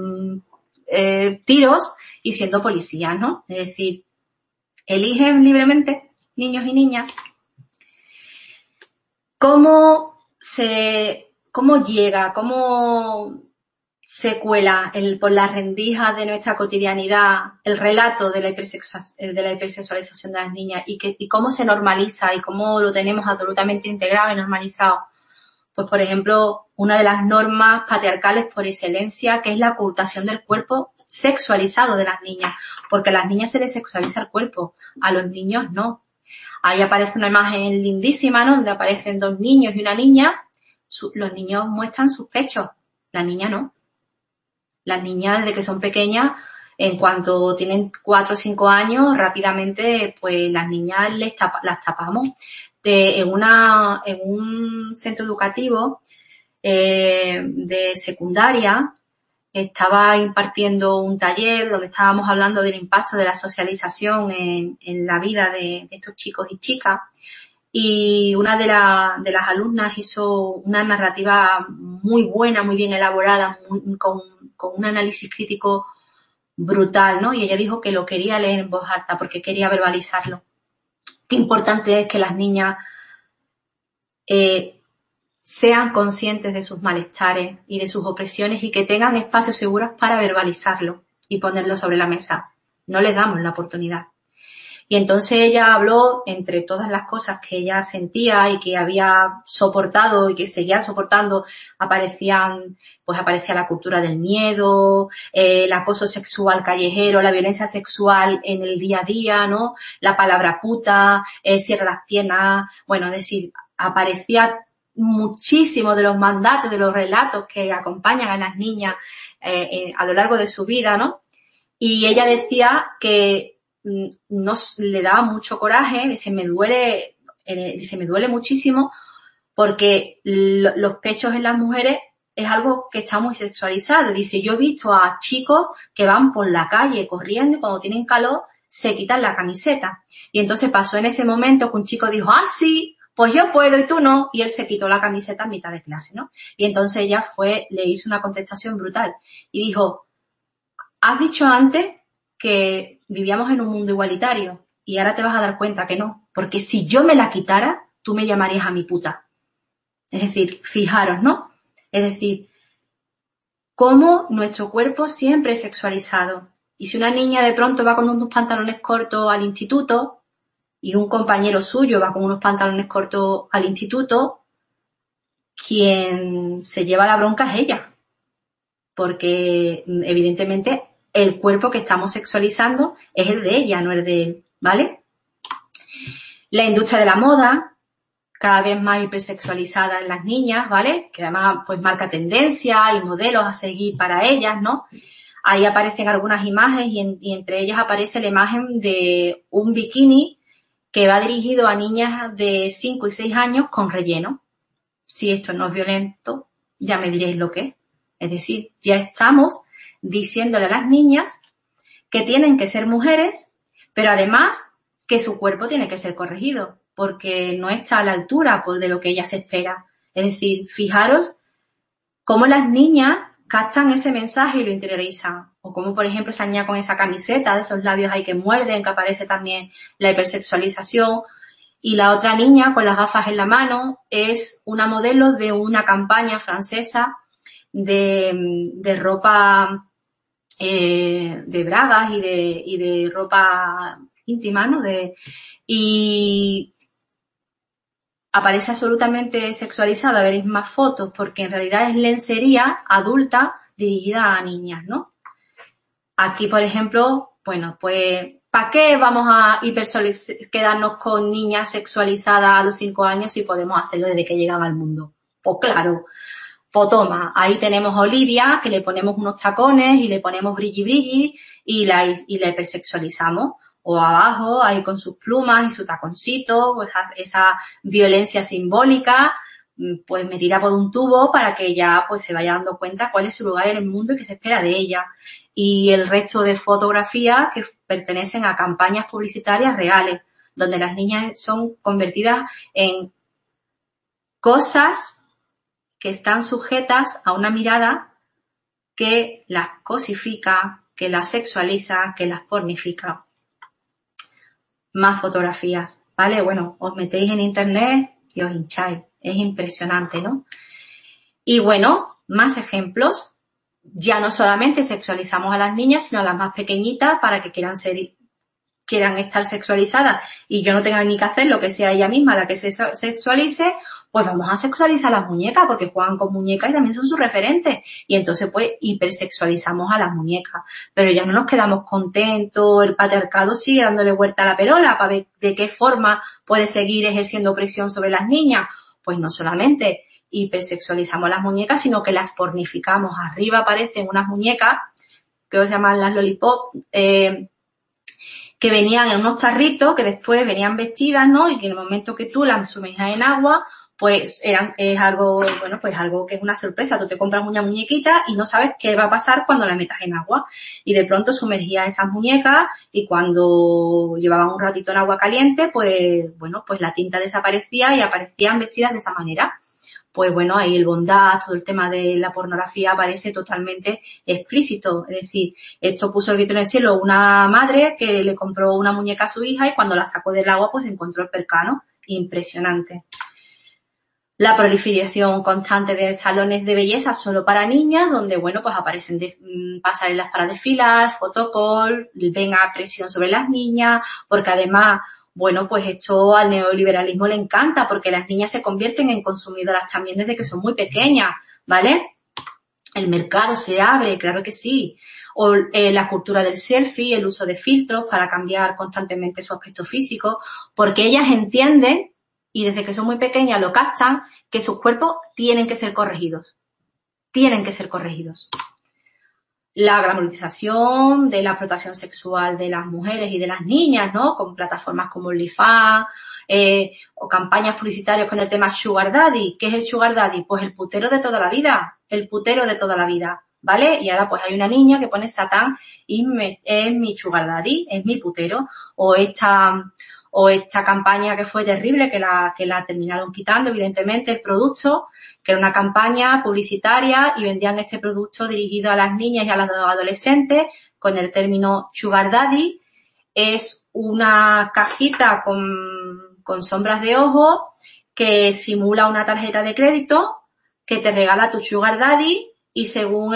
Speaker 2: tiros y siendo policías, ¿no? Es decir, eligen libremente, niños y niñas. ¿Cómo se cuela por las rendijas de nuestra cotidianidad el relato de la hipersexualización de las niñas y cómo se normaliza y cómo lo tenemos absolutamente integrado y normalizado? Pues, por ejemplo, una de las normas patriarcales por excelencia, que es la ocultación del cuerpo sexualizado de las niñas, porque a las niñas se les sexualiza el cuerpo, a los niños no. Ahí aparece una imagen lindísima, ¿no?, donde aparecen dos niños y una niña. Los niños muestran sus pechos, la niña no. Las niñas, desde que son pequeñas, en cuanto tienen 4 o 5 años, rápidamente, pues las niñas las tapamos. En un centro educativo de secundaria, estaba impartiendo un taller donde estábamos hablando del impacto de la socialización en la vida de estos chicos y chicas. Y una de las alumnas hizo una narrativa muy buena, muy bien elaborada, con un análisis crítico brutal, ¿no? Y ella dijo que lo quería leer en voz alta porque quería verbalizarlo. Qué importante es que las niñas sean conscientes de sus malestares y de sus opresiones y que tengan espacios seguros para verbalizarlo y ponerlo sobre la mesa. No les damos la oportunidad. Y entonces ella habló, entre todas las cosas que ella sentía y que había soportado y que seguía soportando, aparecía la cultura del miedo, el acoso sexual callejero, la violencia sexual en el día a día, ¿no? La palabra puta, cierra las piernas, bueno, es decir, aparecía muchísimo de los mandatos, de los relatos que acompañan a las niñas a lo largo de su vida, ¿no? Y ella decía que le daba mucho coraje, dice, me duele muchísimo porque los pechos en las mujeres es algo que está muy sexualizado. Dice, yo he visto a chicos que van por la calle corriendo y cuando tienen calor se quitan la camiseta. Y entonces pasó en ese momento que un chico dijo, ah, sí, pues yo puedo y tú no. Y él se quitó la camiseta en mitad de clase, ¿no? Y entonces ella le hizo una contestación brutal. Y dijo, has dicho antes que vivíamos en un mundo igualitario y ahora te vas a dar cuenta que no. Porque si yo me la quitara, tú me llamarías a mi puta. Es decir, fijaros, ¿no? Es decir, cómo nuestro cuerpo siempre es sexualizado. Y si una niña de pronto va con unos pantalones cortos al instituto y un compañero suyo va con unos pantalones cortos al instituto, quien se lleva la bronca es ella. Porque evidentemente el cuerpo que estamos sexualizando es el de ella, no el de él, ¿vale? La industria de la moda, cada vez más hipersexualizada en las niñas, ¿vale? Que además pues marca tendencia y modelos a seguir para ellas, ¿no? Ahí aparecen algunas imágenes y entre ellas aparece la imagen de un bikini que va dirigido a niñas de 5 y 6 años con relleno. Si esto no es violento, ya me diréis lo que es. Es decir, ya estamos diciéndole a las niñas que tienen que ser mujeres, pero además que su cuerpo tiene que ser corregido, porque no está a la altura de lo que ella se espera. Es decir, fijaros cómo las niñas captan ese mensaje y lo interiorizan. O como, por ejemplo, esa niña con esa camiseta, de esos labios ahí que muerden, que aparece también la hipersexualización. Y la otra niña con las gafas en la mano es una modelo de una campaña francesa de ropa, de bragas y de ropa íntima, ¿no? Y aparece absolutamente sexualizada, veréis más fotos, porque en realidad es lencería adulta dirigida a niñas, ¿no? Aquí, por ejemplo, bueno, pues, ¿para qué vamos a quedarnos con niñas sexualizadas a los 5 años si podemos hacerlo desde que llegan al mundo? Pues claro, pues toma, ahí tenemos a Olivia, que le ponemos unos tacones y le ponemos brilli brilli y la hipersexualizamos. O abajo, ahí con sus plumas y su taconcito, pues esa violencia simbólica, pues me tira por un tubo para que ella pues se vaya dando cuenta cuál es su lugar en el mundo y qué se espera de ella. Y el resto de fotografías que pertenecen a campañas publicitarias reales, donde las niñas son convertidas en cosas que están sujetas a una mirada que las cosifica, que las sexualiza, que las pornifica. Más fotografías, ¿vale? Bueno, os metéis en internet y os hincháis. Es impresionante, ¿no? Y bueno, más ejemplos. Ya no solamente sexualizamos a las niñas, sino a las más pequeñitas para que quieran estar sexualizadas y yo no tenga ni que hacer lo que sea ella misma la que se sexualice, pues vamos a sexualizar a las muñecas porque juegan con muñecas y también son sus referentes. Y entonces pues hipersexualizamos a las muñecas. Pero ya no nos quedamos contentos, el patriarcado sigue dándole vuelta a la perola para ver de qué forma puede seguir ejerciendo presión sobre las niñas. Pues no solamente hipersexualizamos a las muñecas, sino que las pornificamos. Arriba aparecen unas muñecas que se llaman las lollipop, que venían en unos tarritos, que después venían vestidas, ¿no? Y que en el momento que tú las sumergías en agua, pues es algo, bueno, pues algo que es una sorpresa. Tú te compras una muñequita y no sabes qué va a pasar cuando la metas en agua. Y de pronto sumergías esas muñecas y cuando llevaban un ratito en agua caliente, pues, bueno, pues la tinta desaparecía y aparecían vestidas de esa manera. Pues bueno, ahí el bondage, todo el tema de la pornografía aparece totalmente explícito. Es decir, esto puso el grito en el cielo una madre que le compró una muñeca a su hija y cuando la sacó del agua pues encontró el percano. Impresionante. La proliferación constante de salones de belleza solo para niñas, donde, bueno, pues aparecen pasarelas para desfilar, fotocall, venga presión sobre las niñas, porque además, bueno, pues esto al neoliberalismo le encanta, porque las niñas se convierten en consumidoras también desde que son muy pequeñas, ¿vale? El mercado se abre, claro que sí. O la cultura del selfie, el uso de filtros para cambiar constantemente su aspecto físico, porque ellas entienden, y desde que son muy pequeñas lo captan, que sus cuerpos tienen que ser corregidos. Tienen que ser corregidos. la glamorización de la explotación sexual de las mujeres y de las niñas, ¿no? Con plataformas como OnlyFans, o campañas publicitarias con el tema Sugar Daddy. ¿Qué es el Sugar Daddy? Pues el putero de toda la vida, el putero de toda la vida, ¿vale? Y ahora pues hay una niña que pone Satán y es mi Sugar Daddy, es mi putero, o esta campaña que fue terrible, que la terminaron quitando, evidentemente, el producto, que era una campaña publicitaria y vendían este producto dirigido a las niñas y a los adolescentes con el término Sugar Daddy. Es una cajita con sombras de ojo que simula una tarjeta de crédito que te regala tu Sugar Daddy y según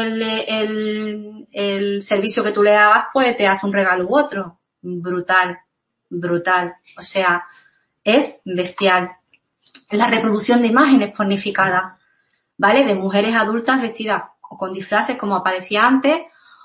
Speaker 2: el servicio que tú le hagas, pues te hace un regalo u otro. Brutal. O sea, es bestial. La reproducción de imágenes pornificadas, ¿vale? De mujeres adultas vestidas o con disfraces como aparecía antes,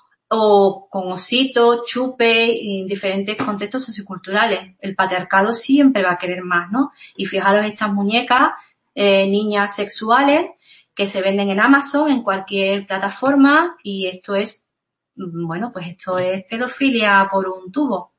Speaker 2: o con ositos, chupe, y en diferentes contextos socioculturales. El patriarcado siempre va a querer más, ¿no? Y fijaros estas muñecas, niñas sexuales, que se venden en Amazon, en cualquier plataforma, y esto es, bueno, pues esto es pedofilia por un tubo.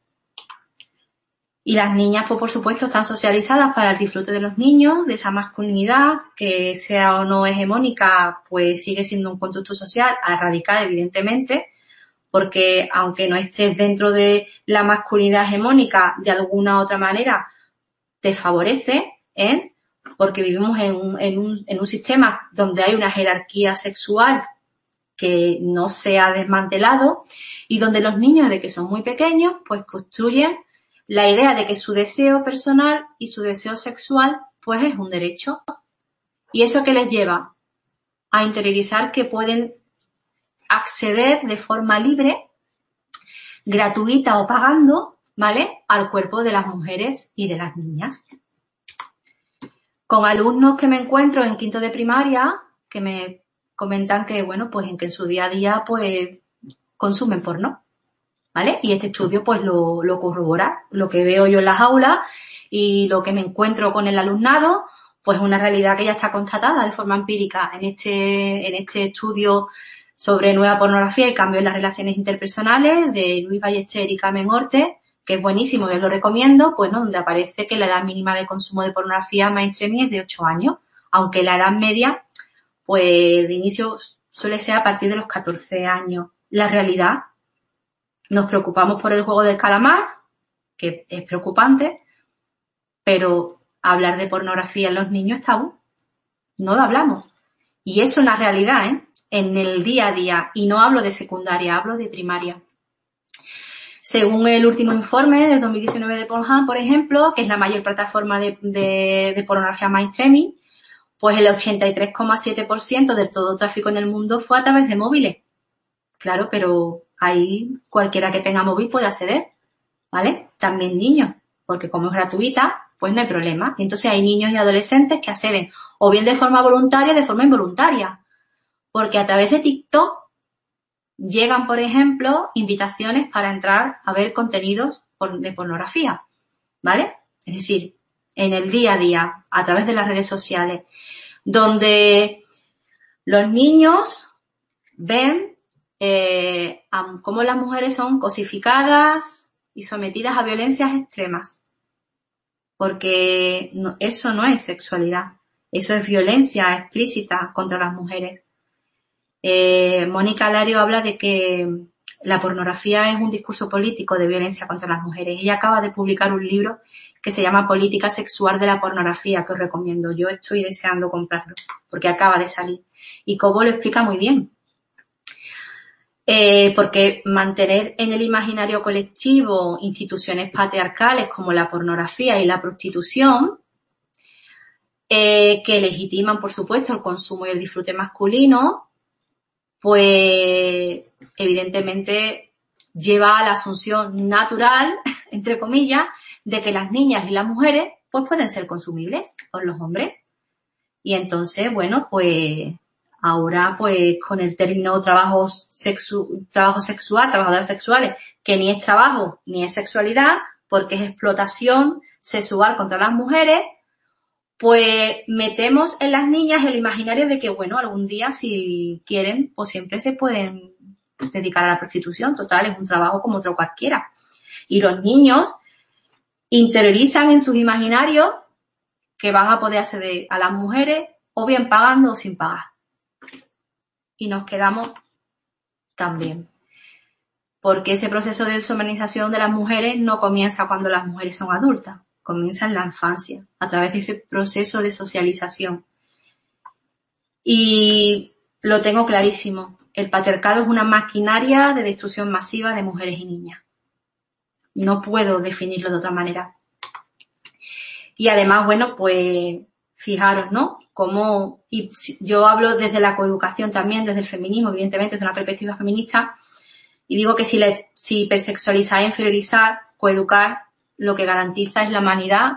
Speaker 2: Y las niñas, pues por supuesto, están socializadas para el disfrute de los niños, de esa masculinidad, que sea o no hegemónica, pues sigue siendo un constructo social a erradicar, evidentemente, porque aunque no estés dentro de la masculinidad hegemónica, de alguna u otra manera te favorece, porque vivimos en un sistema donde hay una jerarquía sexual que no se ha desmantelado y donde los niños, de que son muy pequeños, pues construyen la idea de que su deseo personal y su deseo sexual pues es un derecho. Y eso que les lleva a interiorizar que pueden acceder de forma libre, gratuita o pagando, ¿vale?, al cuerpo de las mujeres y de las niñas. Con alumnos que me encuentro en quinto de primaria que me comentan que, bueno, pues en su día a día pues consumen porno, ¿vale? Y este estudio pues lo corrobora, lo que veo yo en las aulas y lo que me encuentro con el alumnado, pues una realidad que ya está constatada de forma empírica en este estudio sobre nueva pornografía y cambio en las relaciones interpersonales de Luis Ballester y Carmen Orte, que es buenísimo, yo lo recomiendo, pues no, donde aparece que la edad mínima de consumo de pornografía mainstream es de 8 años, aunque la edad media, pues de inicio suele ser a partir de los 14 años. La realidad, nos preocupamos por el juego del calamar, que es preocupante, pero hablar de pornografía en los niños es tabú. No lo hablamos. Y es una realidad, en el día a día. Y no hablo de secundaria, hablo de primaria. Según el último informe del 2019 de Pornhub, por ejemplo, que es la mayor plataforma de pornografía mainstreaming, pues el 83,7% del todo tráfico en el mundo fue a través de móviles. Claro, pero ahí cualquiera que tenga móvil puede acceder, ¿vale? También niños, porque como es gratuita, pues no hay problema. Y entonces hay niños y adolescentes que acceden o bien de forma voluntaria o de forma involuntaria. Porque a través de TikTok llegan, por ejemplo, invitaciones para entrar a ver contenidos de pornografía, ¿vale? Es decir, en el día a día, a través de las redes sociales, donde los niños ven cómo las mujeres son cosificadas y sometidas a violencias extremas. Porque eso no es sexualidad, eso es violencia explícita contra las mujeres. Mónica Lario habla de que la pornografía es un discurso político de violencia contra las mujeres. Ella acaba de publicar un libro que se llama Política sexual de la pornografía, que os recomiendo. Yo estoy deseando comprarlo porque acaba de salir. Y Cobo lo explica muy bien. Porque mantener en el imaginario colectivo instituciones patriarcales como la pornografía y la prostitución, que legitiman, por supuesto, el consumo y el disfrute masculino, pues evidentemente lleva a la asunción natural, entre comillas, de que las niñas y las mujeres pues pueden ser consumibles por los hombres. Y entonces, bueno, pues ahora pues con el término trabajo sexual, trabajadoras sexuales, que ni es trabajo ni es sexualidad, porque es explotación sexual contra las mujeres, pues metemos en las niñas el imaginario de que, bueno, algún día si quieren, pues siempre se pueden dedicar a la prostitución. Total, es un trabajo como otro cualquiera. Y los niños interiorizan en sus imaginarios que van a poder acceder a las mujeres o bien pagando o sin pagar. Y nos quedamos también. Porque ese proceso de deshumanización de las mujeres no comienza cuando las mujeres son adultas, comienza en la infancia, a través de ese proceso de socialización. Y lo tengo clarísimo, el patriarcado es una maquinaria de destrucción masiva de mujeres y niñas. No puedo definirlo de otra manera. Y además, bueno, pues fijaros, ¿no? Cómo, y yo hablo desde la coeducación también, desde el feminismo, evidentemente, desde una perspectiva feminista, y digo que si hipersexualizar e inferiorizar, coeducar, lo que garantiza es la humanidad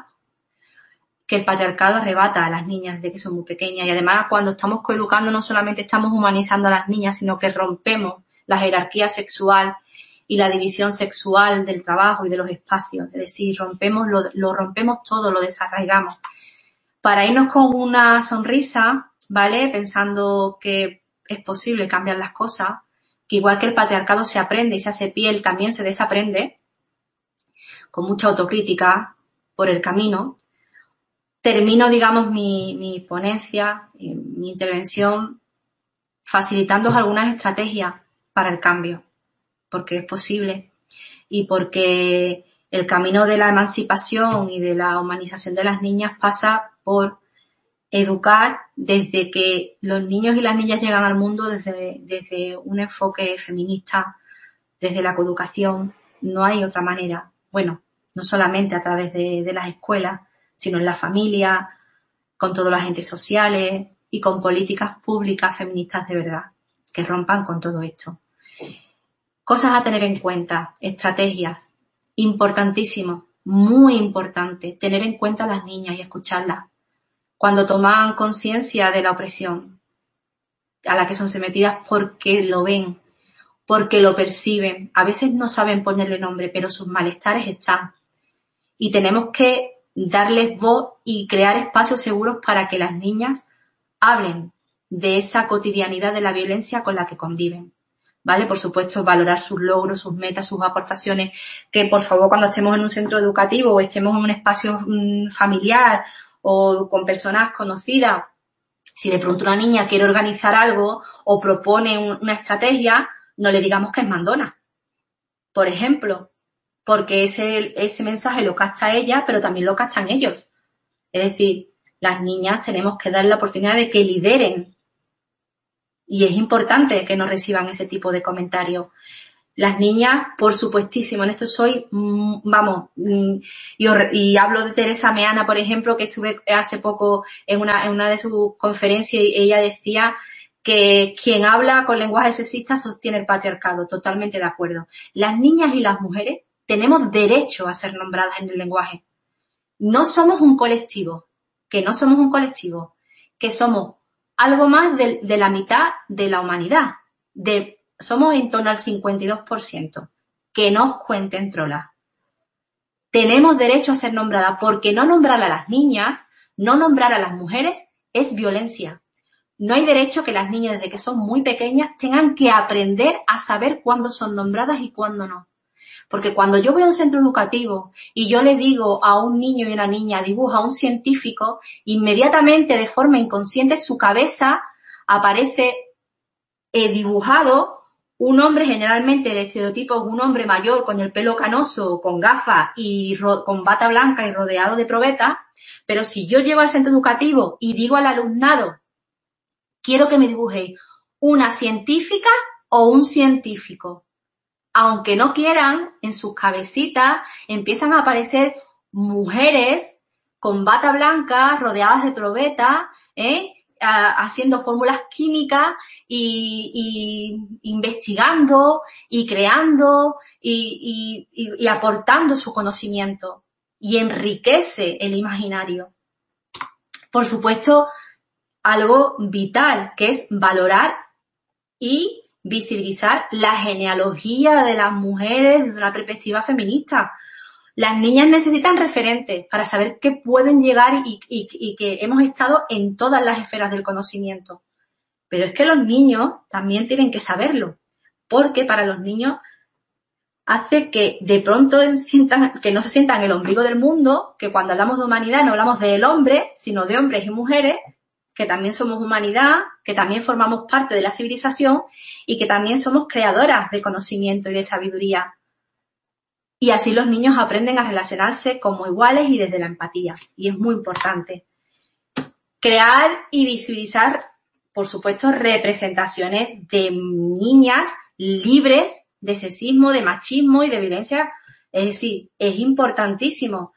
Speaker 2: que el patriarcado arrebata a las niñas desde que son muy pequeñas. Y además, cuando estamos coeducando, no solamente estamos humanizando a las niñas, sino que rompemos la jerarquía sexual y la división sexual del trabajo y de los espacios. Es decir, lo rompemos todo, lo desarraigamos. Para irnos con una sonrisa, ¿vale? Pensando que es posible cambiar las cosas, que igual que el patriarcado se aprende y se hace piel, también se desaprende, con mucha autocrítica por el camino. Termino, digamos, mi ponencia, mi intervención, facilitándoos algunas estrategias para el cambio, porque es posible y porque el camino de la emancipación y de la humanización de las niñas pasa por educar desde que los niños y las niñas llegan al mundo desde un enfoque feminista, desde la coeducación. No hay otra manera. Bueno, no solamente a través de las escuelas, sino en la familia, con todos los agentes sociales y con políticas públicas feministas de verdad, que rompan con todo esto. Cosas a tener en cuenta, estrategias, importantísimo, muy importante, tener en cuenta a las niñas y escucharlas. Cuando toman conciencia de la opresión a la que son sometidas porque lo ven, porque lo perciben. A veces no saben ponerle nombre, pero sus malestares están. Y tenemos que darles voz y crear espacios seguros para que las niñas hablen de esa cotidianidad de la violencia con la que conviven. ¿Vale? Por supuesto, valorar sus logros, sus metas, sus aportaciones, que por favor cuando estemos en un centro educativo o estemos en un espacio familiar o con personas conocidas, si de pronto una niña quiere organizar algo o propone una estrategia, no le digamos que es mandona, por ejemplo, porque ese mensaje lo capta ella, pero también lo captan ellos. Es decir, las niñas tenemos que dar la oportunidad de que lideren. Y es importante que no reciban ese tipo de comentarios. Las niñas, por supuestísimo, en esto soy, y hablo de Teresa Meana, por ejemplo, que estuve hace poco en una de sus conferencias y ella decía que quien habla con lenguaje sexista sostiene el patriarcado. Totalmente de acuerdo. Las niñas y las mujeres tenemos derecho a ser nombradas en el lenguaje. No somos un colectivo, que somos algo más de la mitad de la humanidad. Somos en torno al 52%. Que no os cuenten trolas. Tenemos derecho a ser nombradas, porque no nombrar a las niñas, no nombrar a las mujeres, es violencia. No hay derecho que las niñas, desde que son muy pequeñas, tengan que aprender a saber cuándo son nombradas y cuándo no. Porque cuando yo voy a un centro educativo y yo le digo a un niño y una niña, dibuja a un científico, inmediatamente de forma inconsciente su cabeza aparece dibujado un hombre, generalmente el estereotipo es un hombre mayor con el pelo canoso, con gafas y con bata blanca y rodeado de probetas. Pero si yo llego al centro educativo y digo al alumnado, quiero que me dibujéis una científica o un científico, aunque no quieran, en sus cabecitas empiezan a aparecer mujeres con bata blanca, rodeadas de probetas, haciendo fórmulas químicas y investigando y creando y aportando su conocimiento, y enriquece el imaginario. Por supuesto, algo vital, que es valorar y visibilizar la genealogía de las mujeres desde una perspectiva feminista. Las niñas necesitan referentes para saber que pueden llegar y que hemos estado en todas las esferas del conocimiento. Pero es que los niños también tienen que saberlo, porque para los niños hace que de pronto que no se sientan el ombligo del mundo, que cuando hablamos de humanidad no hablamos del hombre, sino de hombres y mujeres, que también somos humanidad, que también formamos parte de la civilización y que también somos creadoras de conocimiento y de sabiduría. Y así los niños aprenden a relacionarse como iguales y desde la empatía. Y es muy importante. Crear y visibilizar, por supuesto, representaciones de niñas libres de sexismo, de machismo y de violencia. Es decir, es importantísimo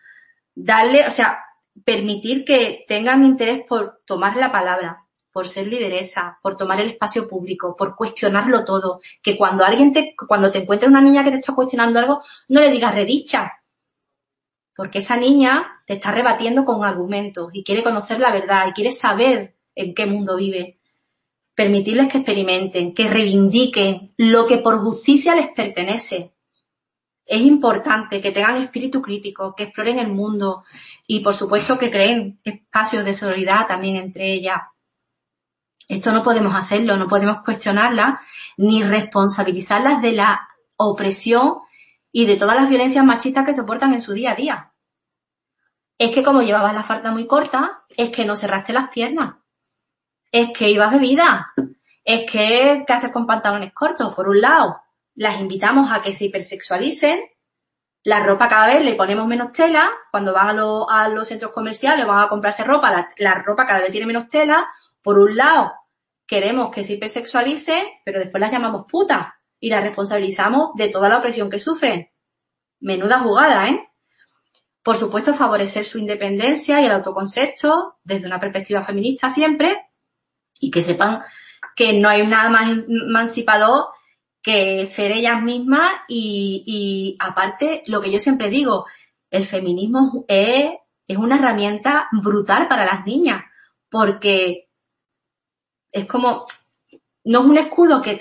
Speaker 2: permitir que tengan interés por tomar la palabra, por ser lideresa, por tomar el espacio público, por cuestionarlo todo. Que cuando te encuentres una niña que te está cuestionando algo, no le digas redicha. Porque esa niña te está rebatiendo con argumentos y quiere conocer la verdad y quiere saber en qué mundo vive. Permitirles que experimenten, que reivindiquen lo que por justicia les pertenece. Es importante que tengan espíritu crítico, que exploren el mundo y, por supuesto, que creen espacios de solidaridad también entre ellas. Esto no podemos hacerlo, no podemos cuestionarlas ni responsabilizarlas de la opresión y de todas las violencias machistas que soportan en su día a día. Es que como llevabas la falda muy corta, es que no cerraste las piernas. Es que ibas bebida, es que ¿qué haces con pantalones cortos? Por un lado, las invitamos a que se hipersexualicen, la ropa cada vez le ponemos menos tela, cuando van a los centros comerciales van a comprarse ropa, la ropa cada vez tiene menos tela. Por un lado, queremos que se hipersexualicen, pero después las llamamos putas y las responsabilizamos de toda la opresión que sufren. Menuda jugada, ¿eh? Por supuesto, favorecer su independencia y el autoconcepto desde una perspectiva feminista siempre. Y que sepan que no hay nada más emancipador que ser ellas mismas y aparte, lo que yo siempre digo, el feminismo es una herramienta brutal para las niñas, porque es como, no es un escudo que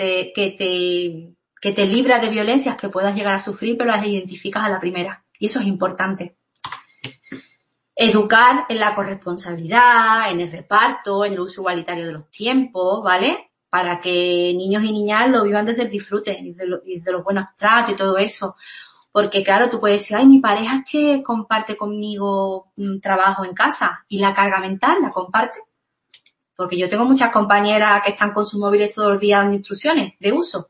Speaker 2: te libra de violencias que puedas llegar a sufrir, pero las identificas a la primera. Y eso es importante. Educar en la corresponsabilidad, en el reparto, en el uso igualitario de los tiempos, ¿vale? Para que niños y niñas lo vivan desde el disfrute y desde los buenos tratos y todo eso. Porque, claro, tú puedes decir, ay, mi pareja es que comparte conmigo un trabajo en casa y la carga mental la comparte. Porque yo tengo muchas compañeras que están con sus móviles todos los días dando instrucciones de uso.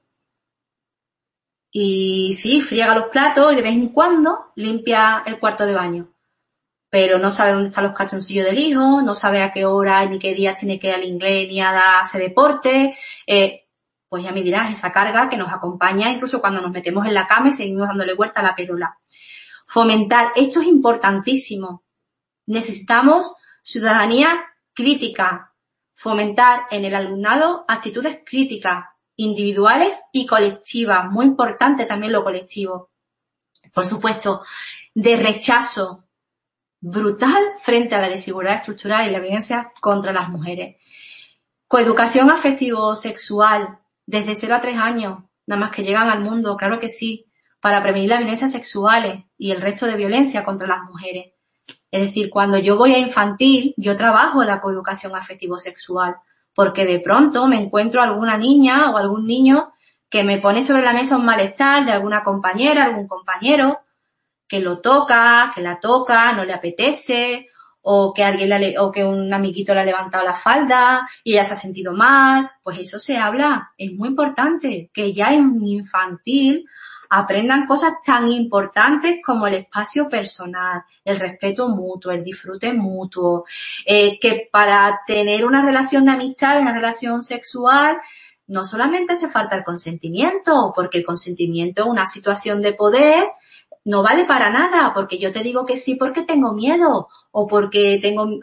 Speaker 2: Y sí, friega los platos y de vez en cuando limpia el cuarto de baño. Pero no sabe dónde están los calzoncillos del hijo, no sabe a qué hora ni qué días tiene que ir al inglés ni a hacer deporte. Pues ya me dirás, esa carga que nos acompaña incluso cuando nos metemos en la cama y seguimos dándole vuelta a la pelota. Fomentar, esto es importantísimo. Necesitamos ciudadanía crítica. Fomentar en el alumnado actitudes críticas, individuales y colectivas. Muy importante también lo colectivo. Por supuesto, de rechazo brutal frente a la desigualdad estructural y la violencia contra las mujeres. Coeducación afectivo-sexual desde 0 a 3 años, nada más que llegan al mundo, claro que sí, para prevenir las violencias sexuales y el resto de violencia contra las mujeres. Es decir, cuando yo voy a infantil, yo trabajo la coeducación afectivo-sexual, porque de pronto me encuentro alguna niña o algún niño que me pone sobre la mesa un malestar de alguna compañera, algún compañero, que lo toca, que la toca, no le apetece, o que un amiguito le ha levantado la falda y ella se ha sentido mal, pues eso se habla. Es muy importante que ya en infantil aprendan cosas tan importantes como el espacio personal, el respeto mutuo, el disfrute mutuo, que para tener una relación de amistad, una relación sexual, no solamente hace falta el consentimiento, porque el consentimiento es una situación de poder. No vale para nada, porque yo te digo que sí porque tengo miedo, o porque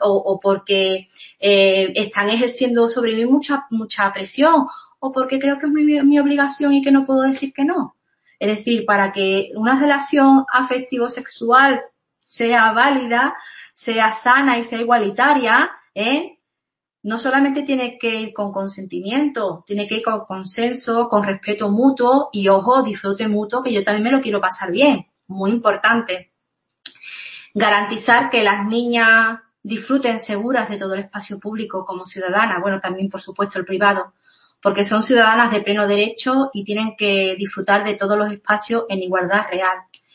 Speaker 2: están ejerciendo sobre mí mucha presión, o porque creo que es mi obligación y que no puedo decir que no. Es decir, para que una relación afectivo-sexual sea válida, sea sana y sea igualitaria, no solamente tiene que ir con consentimiento, tiene que ir con consenso, con respeto mutuo y, ojo, disfrute mutuo, que yo también me lo quiero pasar bien. Muy importante. Garantizar que las niñas disfruten seguras de todo el espacio público como ciudadanas, bueno, también por supuesto el privado, porque son ciudadanas de pleno derecho y tienen que disfrutar de todos los espacios en igualdad real.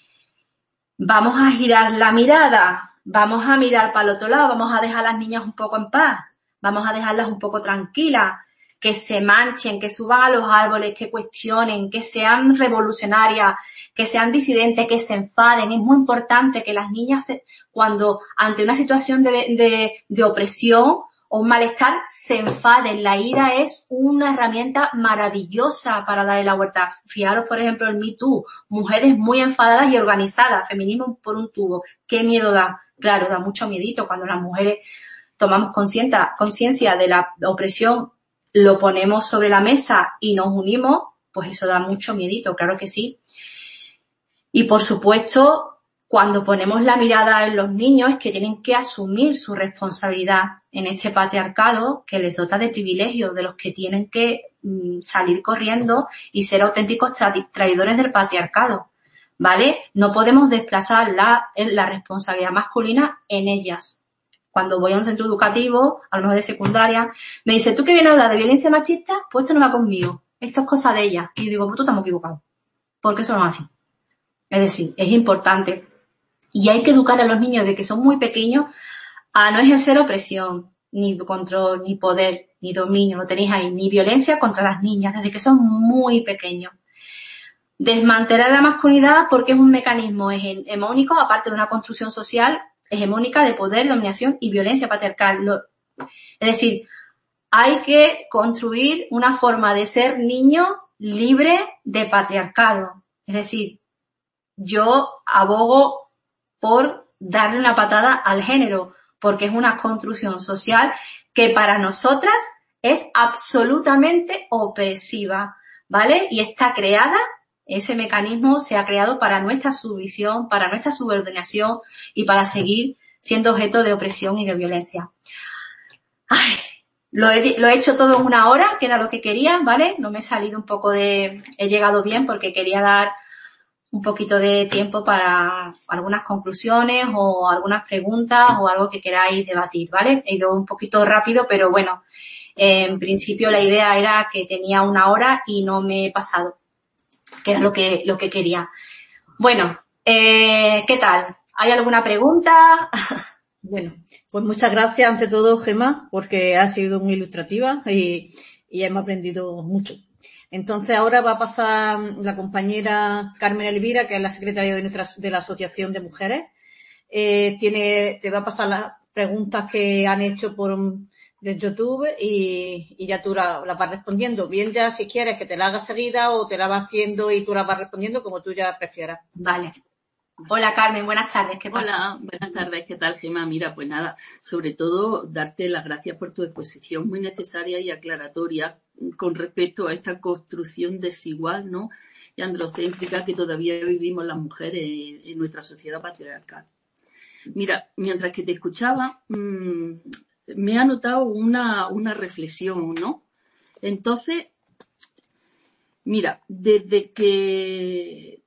Speaker 2: Vamos a girar la mirada, vamos a mirar para el otro lado, vamos a dejar a las niñas un poco en paz, vamos a dejarlas un poco tranquilas, que se manchen, que suban a los árboles, que cuestionen, que sean revolucionarias, que sean disidentes, que se enfaden. Es muy importante que las niñas, cuando ante una situación de opresión o un malestar, se enfaden. La ira es una herramienta maravillosa para darle la vuelta. Fijaros, por ejemplo, el Me Too. Mujeres muy enfadadas y organizadas. Feminismo por un tubo. ¿Qué miedo da? Claro, da mucho miedito cuando las mujeres tomamos conciencia de la opresión, lo ponemos sobre la mesa y nos unimos, pues eso da mucho miedito, claro que sí. Y por supuesto, cuando ponemos la mirada en los niños es que tienen que asumir su responsabilidad en este patriarcado que les dota de privilegios, de los que tienen que salir corriendo y ser auténticos traidores del patriarcado, ¿vale? No podemos desplazar la responsabilidad masculina en ellas. Cuando voy a un centro educativo, a lo mejor de secundaria, me dice, ¿tú que vienes a hablar de violencia machista? Pues esto no va conmigo. Esto es cosa de ella. Y digo, pues tú estamos equivocados. Porque eso no es así. Es decir, es importante. Y hay que educar a los niños de que son muy pequeños a no ejercer opresión, ni control, ni poder, ni dominio. Lo tenéis ahí. Ni violencia contra las niñas, desde que son muy pequeños. Desmantelar la masculinidad porque es un mecanismo hegemónico, aparte de una construcción social hegemónica de poder, dominación y violencia patriarcal. Es decir, hay que construir una forma de ser niño libre de patriarcado. Es decir, yo abogo por darle una patada al género, porque es una construcción social que para nosotras es absolutamente opresiva, ¿vale? Y está creada, ese mecanismo se ha creado para nuestra sumisión, para nuestra subordinación y para seguir siendo objeto de opresión y de violencia. Ay, lo he hecho todo en una hora, que era lo que quería, ¿vale? No me he salido un poco he llegado bien porque quería dar un poquito de tiempo para algunas conclusiones o algunas preguntas o algo que queráis debatir, ¿vale? He ido un poquito rápido, pero bueno, en principio la idea era que tenía una hora y no me he pasado, que era lo que quería. Bueno, ¿qué tal? ¿Hay alguna pregunta?
Speaker 1: Bueno, pues muchas gracias ante todo, Gemma, porque ha sido muy ilustrativa y hemos aprendido mucho. Entonces ahora va a pasar la compañera Carmen Elvira, que es la secretaria de la Asociación de Mujeres. Te va a pasar las preguntas que han hecho de YouTube y ya tú la vas respondiendo. Bien, ya si quieres que te la haga seguida o te la vas haciendo y tú la vas respondiendo como tú ya prefieras.
Speaker 2: Vale. Hola Carmen, buenas tardes, ¿qué pasa?
Speaker 3: Hola, buenas tardes, ¿qué tal, Gemma? Mira, pues nada, sobre todo darte las gracias por tu exposición muy necesaria y aclaratoria con respecto a esta construcción desigual, ¿no? Y androcéntrica que todavía vivimos las mujeres en nuestra sociedad patriarcal. Mira, mientras que te escuchaba, me ha notado una reflexión, ¿no? Entonces, mira, desde que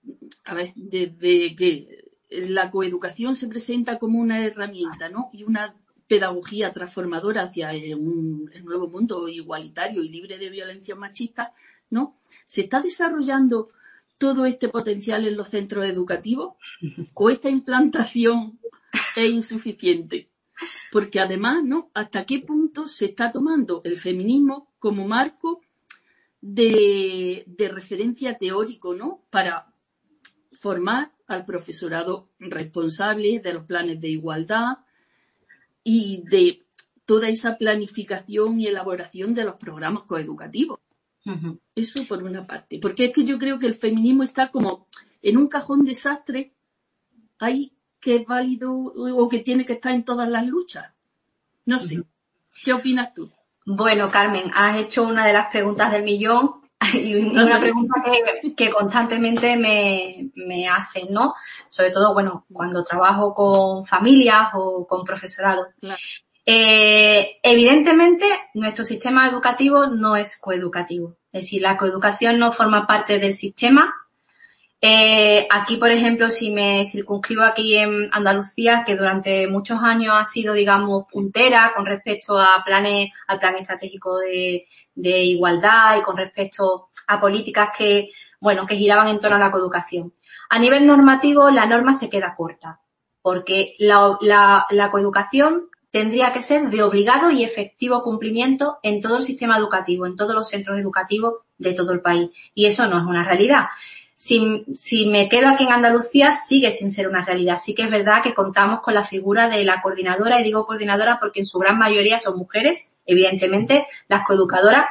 Speaker 3: la coeducación se presenta como una herramienta, ¿no? Y una pedagogía transformadora hacia el nuevo mundo igualitario y libre de violencia machista, ¿no? ¿Se está desarrollando todo este potencial en los centros educativos? ¿O esta implantación es insuficiente? Porque además, ¿no? ¿Hasta qué punto se está tomando el feminismo como marco de referencia teórico, ¿no? Para formar al profesorado responsable de los planes de igualdad y de toda esa planificación y elaboración de los programas coeducativos? Uh-huh. Eso por una parte. Porque es que yo creo que el feminismo está como en un cajón desastre ahí que es válido o que tiene que estar en todas las luchas. No sé. Uh-huh. ¿Qué opinas tú?
Speaker 2: Bueno, Carmen, has hecho una de las preguntas del millón y una pregunta que constantemente me hacen, ¿no? Sobre todo, bueno, cuando trabajo con familias o con profesorado. Claro. Evidentemente, nuestro sistema educativo no es coeducativo. Es decir, la coeducación no forma parte del sistema Aquí, por ejemplo, si me circunscribo aquí en Andalucía, que durante muchos años ha sido, digamos, puntera con respecto a planes, al plan estratégico de igualdad y con respecto a políticas que, bueno, que giraban en torno a la coeducación. A nivel normativo, la norma se queda corta, porque la coeducación tendría que ser de obligado y efectivo cumplimiento en todo el sistema educativo, en todos los centros educativos de todo el país. Y eso no es una realidad. Si me quedo aquí en Andalucía, sigue sin ser una realidad. Sí que es verdad que contamos con la figura de la coordinadora, y digo coordinadora porque en su gran mayoría son mujeres, evidentemente, las coeducadoras,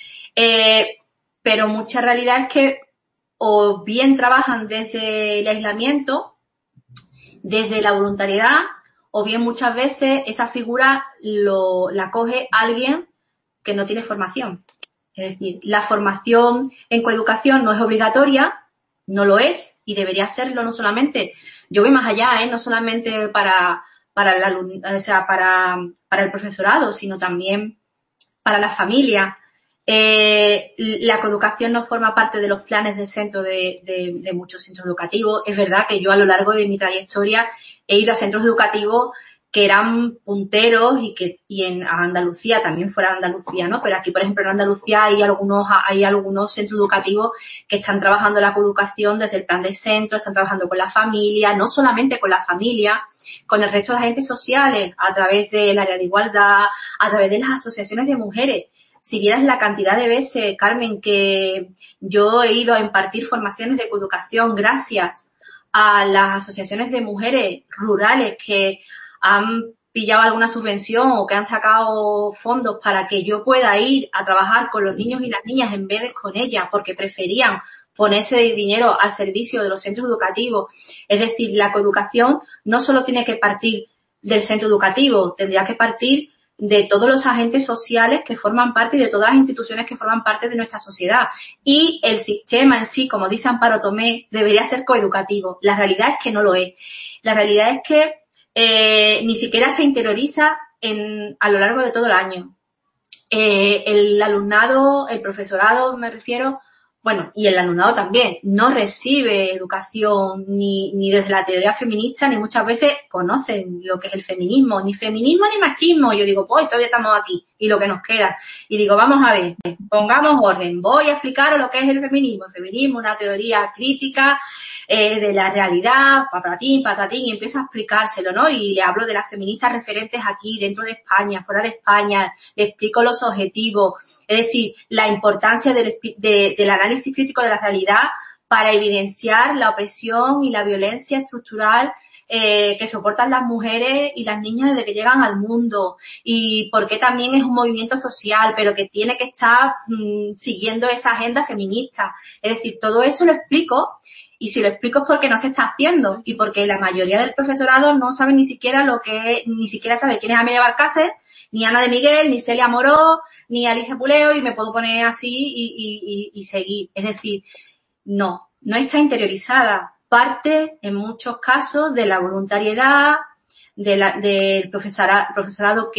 Speaker 2: pero mucha realidad es que o bien trabajan desde el aislamiento, desde la voluntariedad, o bien muchas veces esa figura la coge alguien que no tiene formación. Es decir, la formación en coeducación no es obligatoria, no lo es y debería serlo, no solamente, yo voy más allá, no solamente para el profesorado, sino también para la familia. La coeducación no forma parte de los planes del centro de muchos centros educativos. Es verdad que yo a lo largo de mi trayectoria he ido a centros educativos que eran punteros y en Andalucía, también fuera de Andalucía, ¿no? Pero aquí, por ejemplo, en Andalucía hay algunos centros educativos que están trabajando la coeducación desde el plan de centro, están trabajando con la familia, no solamente con la familia, con el resto de agentes sociales, a través del área de igualdad, a través de las asociaciones de mujeres. Si vieras la cantidad de veces, Carmen, que yo he ido a impartir formaciones de coeducación gracias a las asociaciones de mujeres rurales que han pillado alguna subvención o que han sacado fondos para que yo pueda ir a trabajar con los niños y las niñas en vez de con ellas, porque preferían ponerse dinero al servicio de los centros educativos. Es decir, la coeducación no solo tiene que partir del centro educativo, tendría que partir de todos los agentes sociales que forman parte y de todas las instituciones que forman parte de nuestra sociedad. Y el sistema en sí, como dice Amparo Tomé, debería ser coeducativo. La realidad es que no lo es. La realidad es que ni siquiera se interioriza a lo largo de todo el año. El alumnado, el profesorado, me refiero, bueno, y el alumnado también, no recibe educación ni desde la teoría feminista, ni muchas veces conocen lo que es el feminismo ni machismo. Yo digo, pues todavía estamos aquí y lo que nos queda. Y digo, vamos a ver, pongamos orden. Voy a explicaros lo que es el feminismo. El feminismo, una teoría crítica de la realidad, patatín, y empiezo a explicárselo, ¿no? Y le hablo de las feministas referentes aquí, dentro de España, fuera de España, le explico los objetivos, es decir, la importancia del análisis crítico de la realidad para evidenciar la opresión y la violencia estructural que soportan las mujeres y las niñas desde que llegan al mundo, y porque también es un movimiento social, pero que tiene que estar siguiendo esa agenda feminista. Es decir, todo eso lo explico. Y si lo explico es porque no se está haciendo y porque la mayoría del profesorado no sabe ni siquiera ni siquiera sabe quién es Amelia Valcácer, ni Ana de Miguel, ni Celia Moró, ni Alicia Puleo, y me puedo poner así y seguir. Es decir, no está interiorizada. Parte, en muchos casos, de la voluntariedad, del profesorado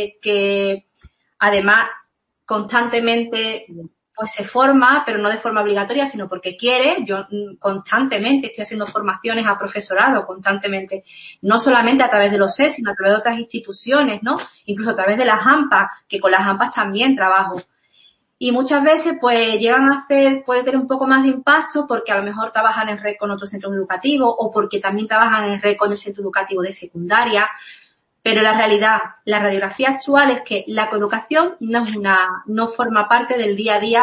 Speaker 2: que además constantemente pues se forma, pero no de forma obligatoria, sino porque quiere. Yo constantemente estoy haciendo formaciones a profesorado, constantemente, no solamente a través de los SES, sino a través de otras instituciones, ¿no? Incluso a través de las AMPA, que con las AMPA también trabajo. Y muchas veces, pues, puede tener un poco más de impacto porque a lo mejor trabajan en red con otros centros educativos o porque también trabajan en red con el centro educativo de secundaria. Pero la realidad, la radiografía actual es que la coeducación no forma parte del día a día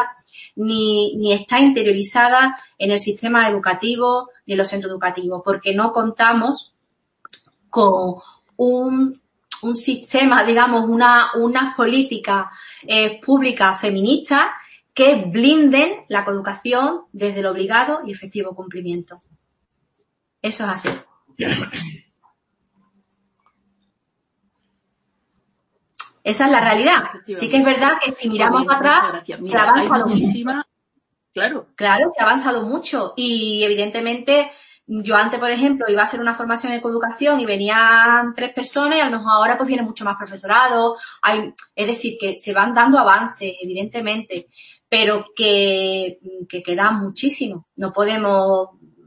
Speaker 2: ni está interiorizada en el sistema educativo ni en los centros educativos, porque no contamos con un sistema, digamos, unas políticas públicas feministas que blinden la coeducación desde el obligado y efectivo cumplimiento. Eso es así. Esa es la realidad. Sí que es verdad que si miramos atrás, se ha avanzado muchísima.
Speaker 3: Claro,
Speaker 2: se ha avanzado mucho. Y evidentemente, yo antes, por ejemplo, iba a hacer una formación de coeducación y venían 3 personas y a lo mejor ahora pues viene mucho más profesorado. Es decir, que se van dando avances, evidentemente, pero que queda muchísimo. No podemos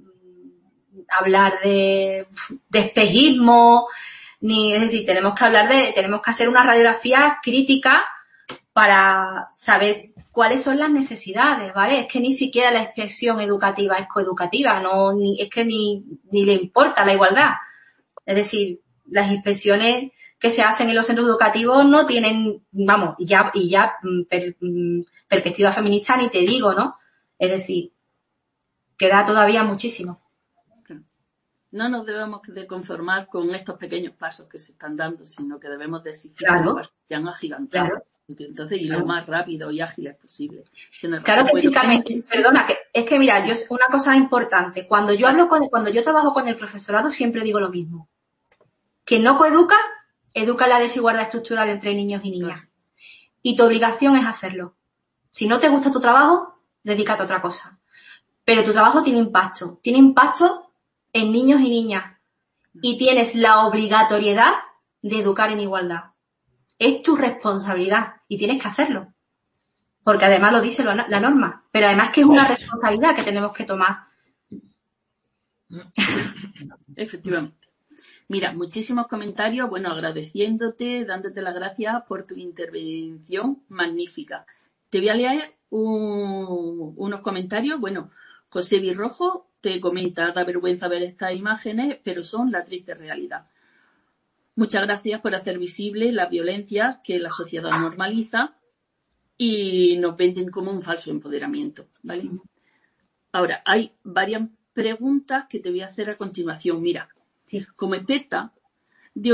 Speaker 2: hablar de espejismo, es decir, tenemos que hacer una radiografía crítica para saber cuáles son las necesidades, ¿vale? Es que ni siquiera la inspección educativa es coeducativa, es que ni le importa la igualdad. Es decir, las inspecciones que se hacen en los centros educativos no tienen, perspectiva feminista ni te digo, ¿no? Es decir, queda todavía muchísimo.
Speaker 3: No nos debemos de conformar con estos pequeños pasos que se están dando, sino que debemos de exigir que sean agigantados.
Speaker 2: Claro.
Speaker 3: Entonces, lo más rápido y ágiles posible.
Speaker 2: Claro que sí, Carmen. Perdona, es que mira, una cosa importante. Cuando yo trabajo con el profesorado siempre digo lo mismo. Quien no coeduca, educa la desigualdad estructural entre niños y niñas. Claro. Y tu obligación es hacerlo. Si no te gusta tu trabajo, dedícate a otra cosa. Pero tu trabajo tiene impacto. Tiene impacto en niños y niñas. Y tienes la obligatoriedad de educar en igualdad. Es tu responsabilidad y tienes que hacerlo. Porque además lo dice la norma. Pero además que es una responsabilidad que tenemos que tomar.
Speaker 3: Efectivamente. Mira, muchísimos comentarios, bueno, agradeciéndote, dándote las gracias por tu intervención magnífica. Te voy a leer unos comentarios. Bueno, José Virrojo te comenta, da vergüenza ver estas imágenes, pero son la triste realidad. Muchas gracias por hacer visible la violencia que la sociedad normaliza y nos venden como un falso empoderamiento, ¿vale? Ahora, hay varias preguntas que te voy a hacer a continuación. Mira, sí. Como experta, ¿qué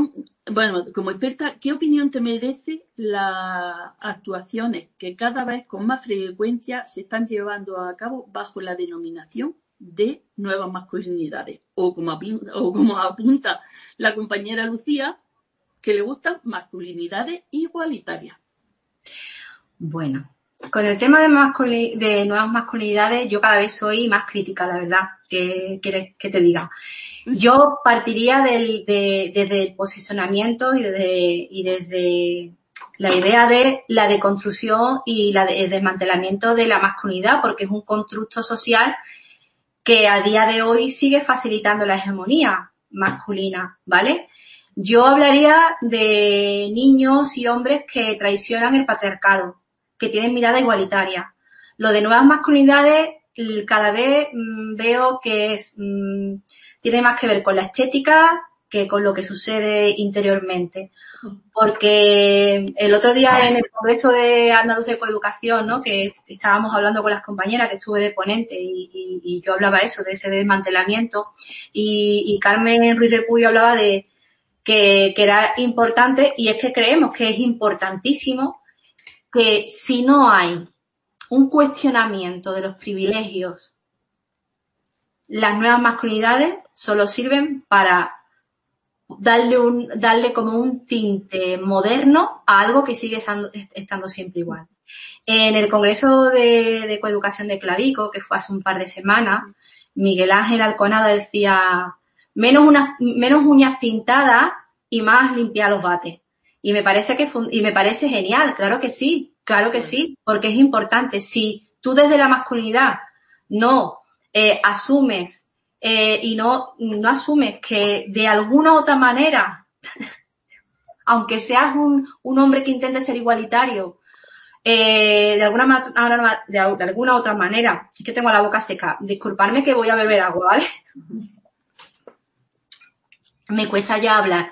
Speaker 3: opinión te merece las actuaciones que cada vez con más frecuencia se están llevando a cabo bajo la denominación de nuevas masculinidades? O como apunta la compañera Lucía, que le gustan masculinidades igualitarias.
Speaker 2: Bueno, con el tema de nuevas masculinidades yo cada vez soy más crítica, la verdad, que quieres que te diga. Yo partiría desde el posicionamiento y desde la idea de la deconstrucción y el desmantelamiento de la masculinidad, porque es un constructo social que a día de hoy sigue facilitando la hegemonía masculina, ¿vale? Yo hablaría de niños y hombres que traicionan el patriarcado, que tienen mirada igualitaria. Lo de nuevas masculinidades cada vez veo que tiene más que ver con la estética que con lo que sucede interiormente. Porque el otro día en el Congreso de Andalucía de Coeducación, ¿no?, que estábamos hablando con las compañeras, que estuve de ponente y yo hablaba eso, de ese desmantelamiento, y Carmen Ruiz Repuyo hablaba de que era importante, y es que creemos que es importantísimo que si no hay un cuestionamiento de los privilegios, las nuevas masculinidades solo sirven para darle como un tinte moderno a algo que sigue estando siempre igual. En el Congreso de Coeducación de Clavico, que fue hace un par de semanas, Miguel Ángel Alconada decía menos uñas pintadas y más limpiar los bates. Y me parece genial, claro que sí, porque es importante. Si tú desde la masculinidad no asumes y no asumes que de alguna otra manera, aunque seas un hombre que intente ser igualitario, de alguna otra manera, es que tengo la boca seca, disculpadme que voy a beber agua, ¿vale? Me cuesta ya hablar.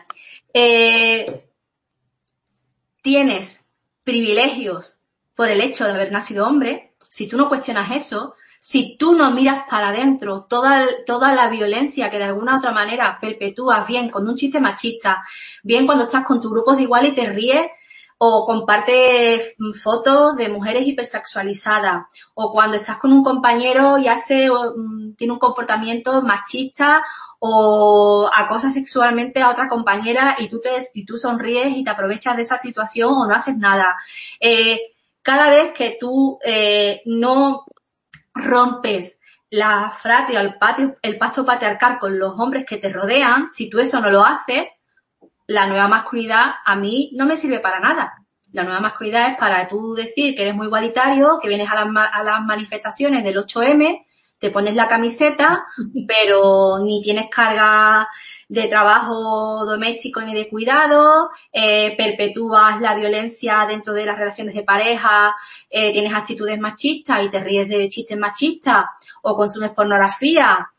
Speaker 2: Tienes privilegios por el hecho de haber nacido hombre. Si tú no cuestionas eso, si tú no miras para adentro toda la violencia que de alguna u otra manera perpetúas, bien con un chiste machista, bien cuando estás con tus grupos de igual y te ríes, o compartes fotos de mujeres hipersexualizadas, o cuando estás con un compañero y tiene un comportamiento machista o acosa sexualmente a otra compañera y tú sonríes y te aprovechas de esa situación o no haces nada. Cada vez que tú no rompes la fratria, el pacto patriarcal con los hombres que te rodean, si tú eso no lo haces, la nueva masculinidad a mí no me sirve para nada. La nueva masculinidad es para tú decir que eres muy igualitario, que vienes a las manifestaciones del 8M, te pones la camiseta, pero ni tienes carga de trabajo doméstico ni de cuidado, perpetúas la violencia dentro de las relaciones de pareja, tienes actitudes machistas y te ríes de chistes machistas, o consumes pornografía,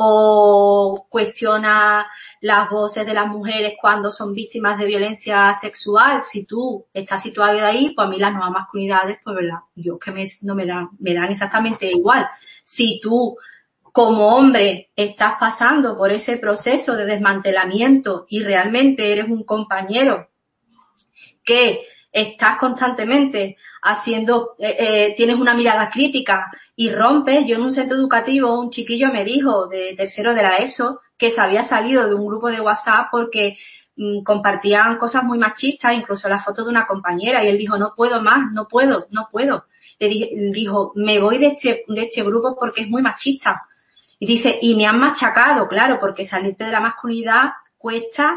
Speaker 2: o cuestionas las voces de las mujeres cuando son víctimas de violencia sexual. Si tú estás situado de ahí, pues a mí las nuevas masculinidades, pues verdad, yo que no me dan exactamente igual. Si tú, como hombre, estás pasando por ese proceso de desmantelamiento y realmente eres un compañero que estás constantemente haciendo, tienes una mirada crítica y rompes. Yo en un centro educativo, un chiquillo me dijo de tercero de la ESO que se había salido de un grupo de WhatsApp porque compartían cosas muy machistas, incluso la foto de una compañera, y él dijo, no puedo más, no puedo. Dijo, me voy de este grupo porque es muy machista. Y dice, y me han machacado, claro, porque salirte de la masculinidad cuesta,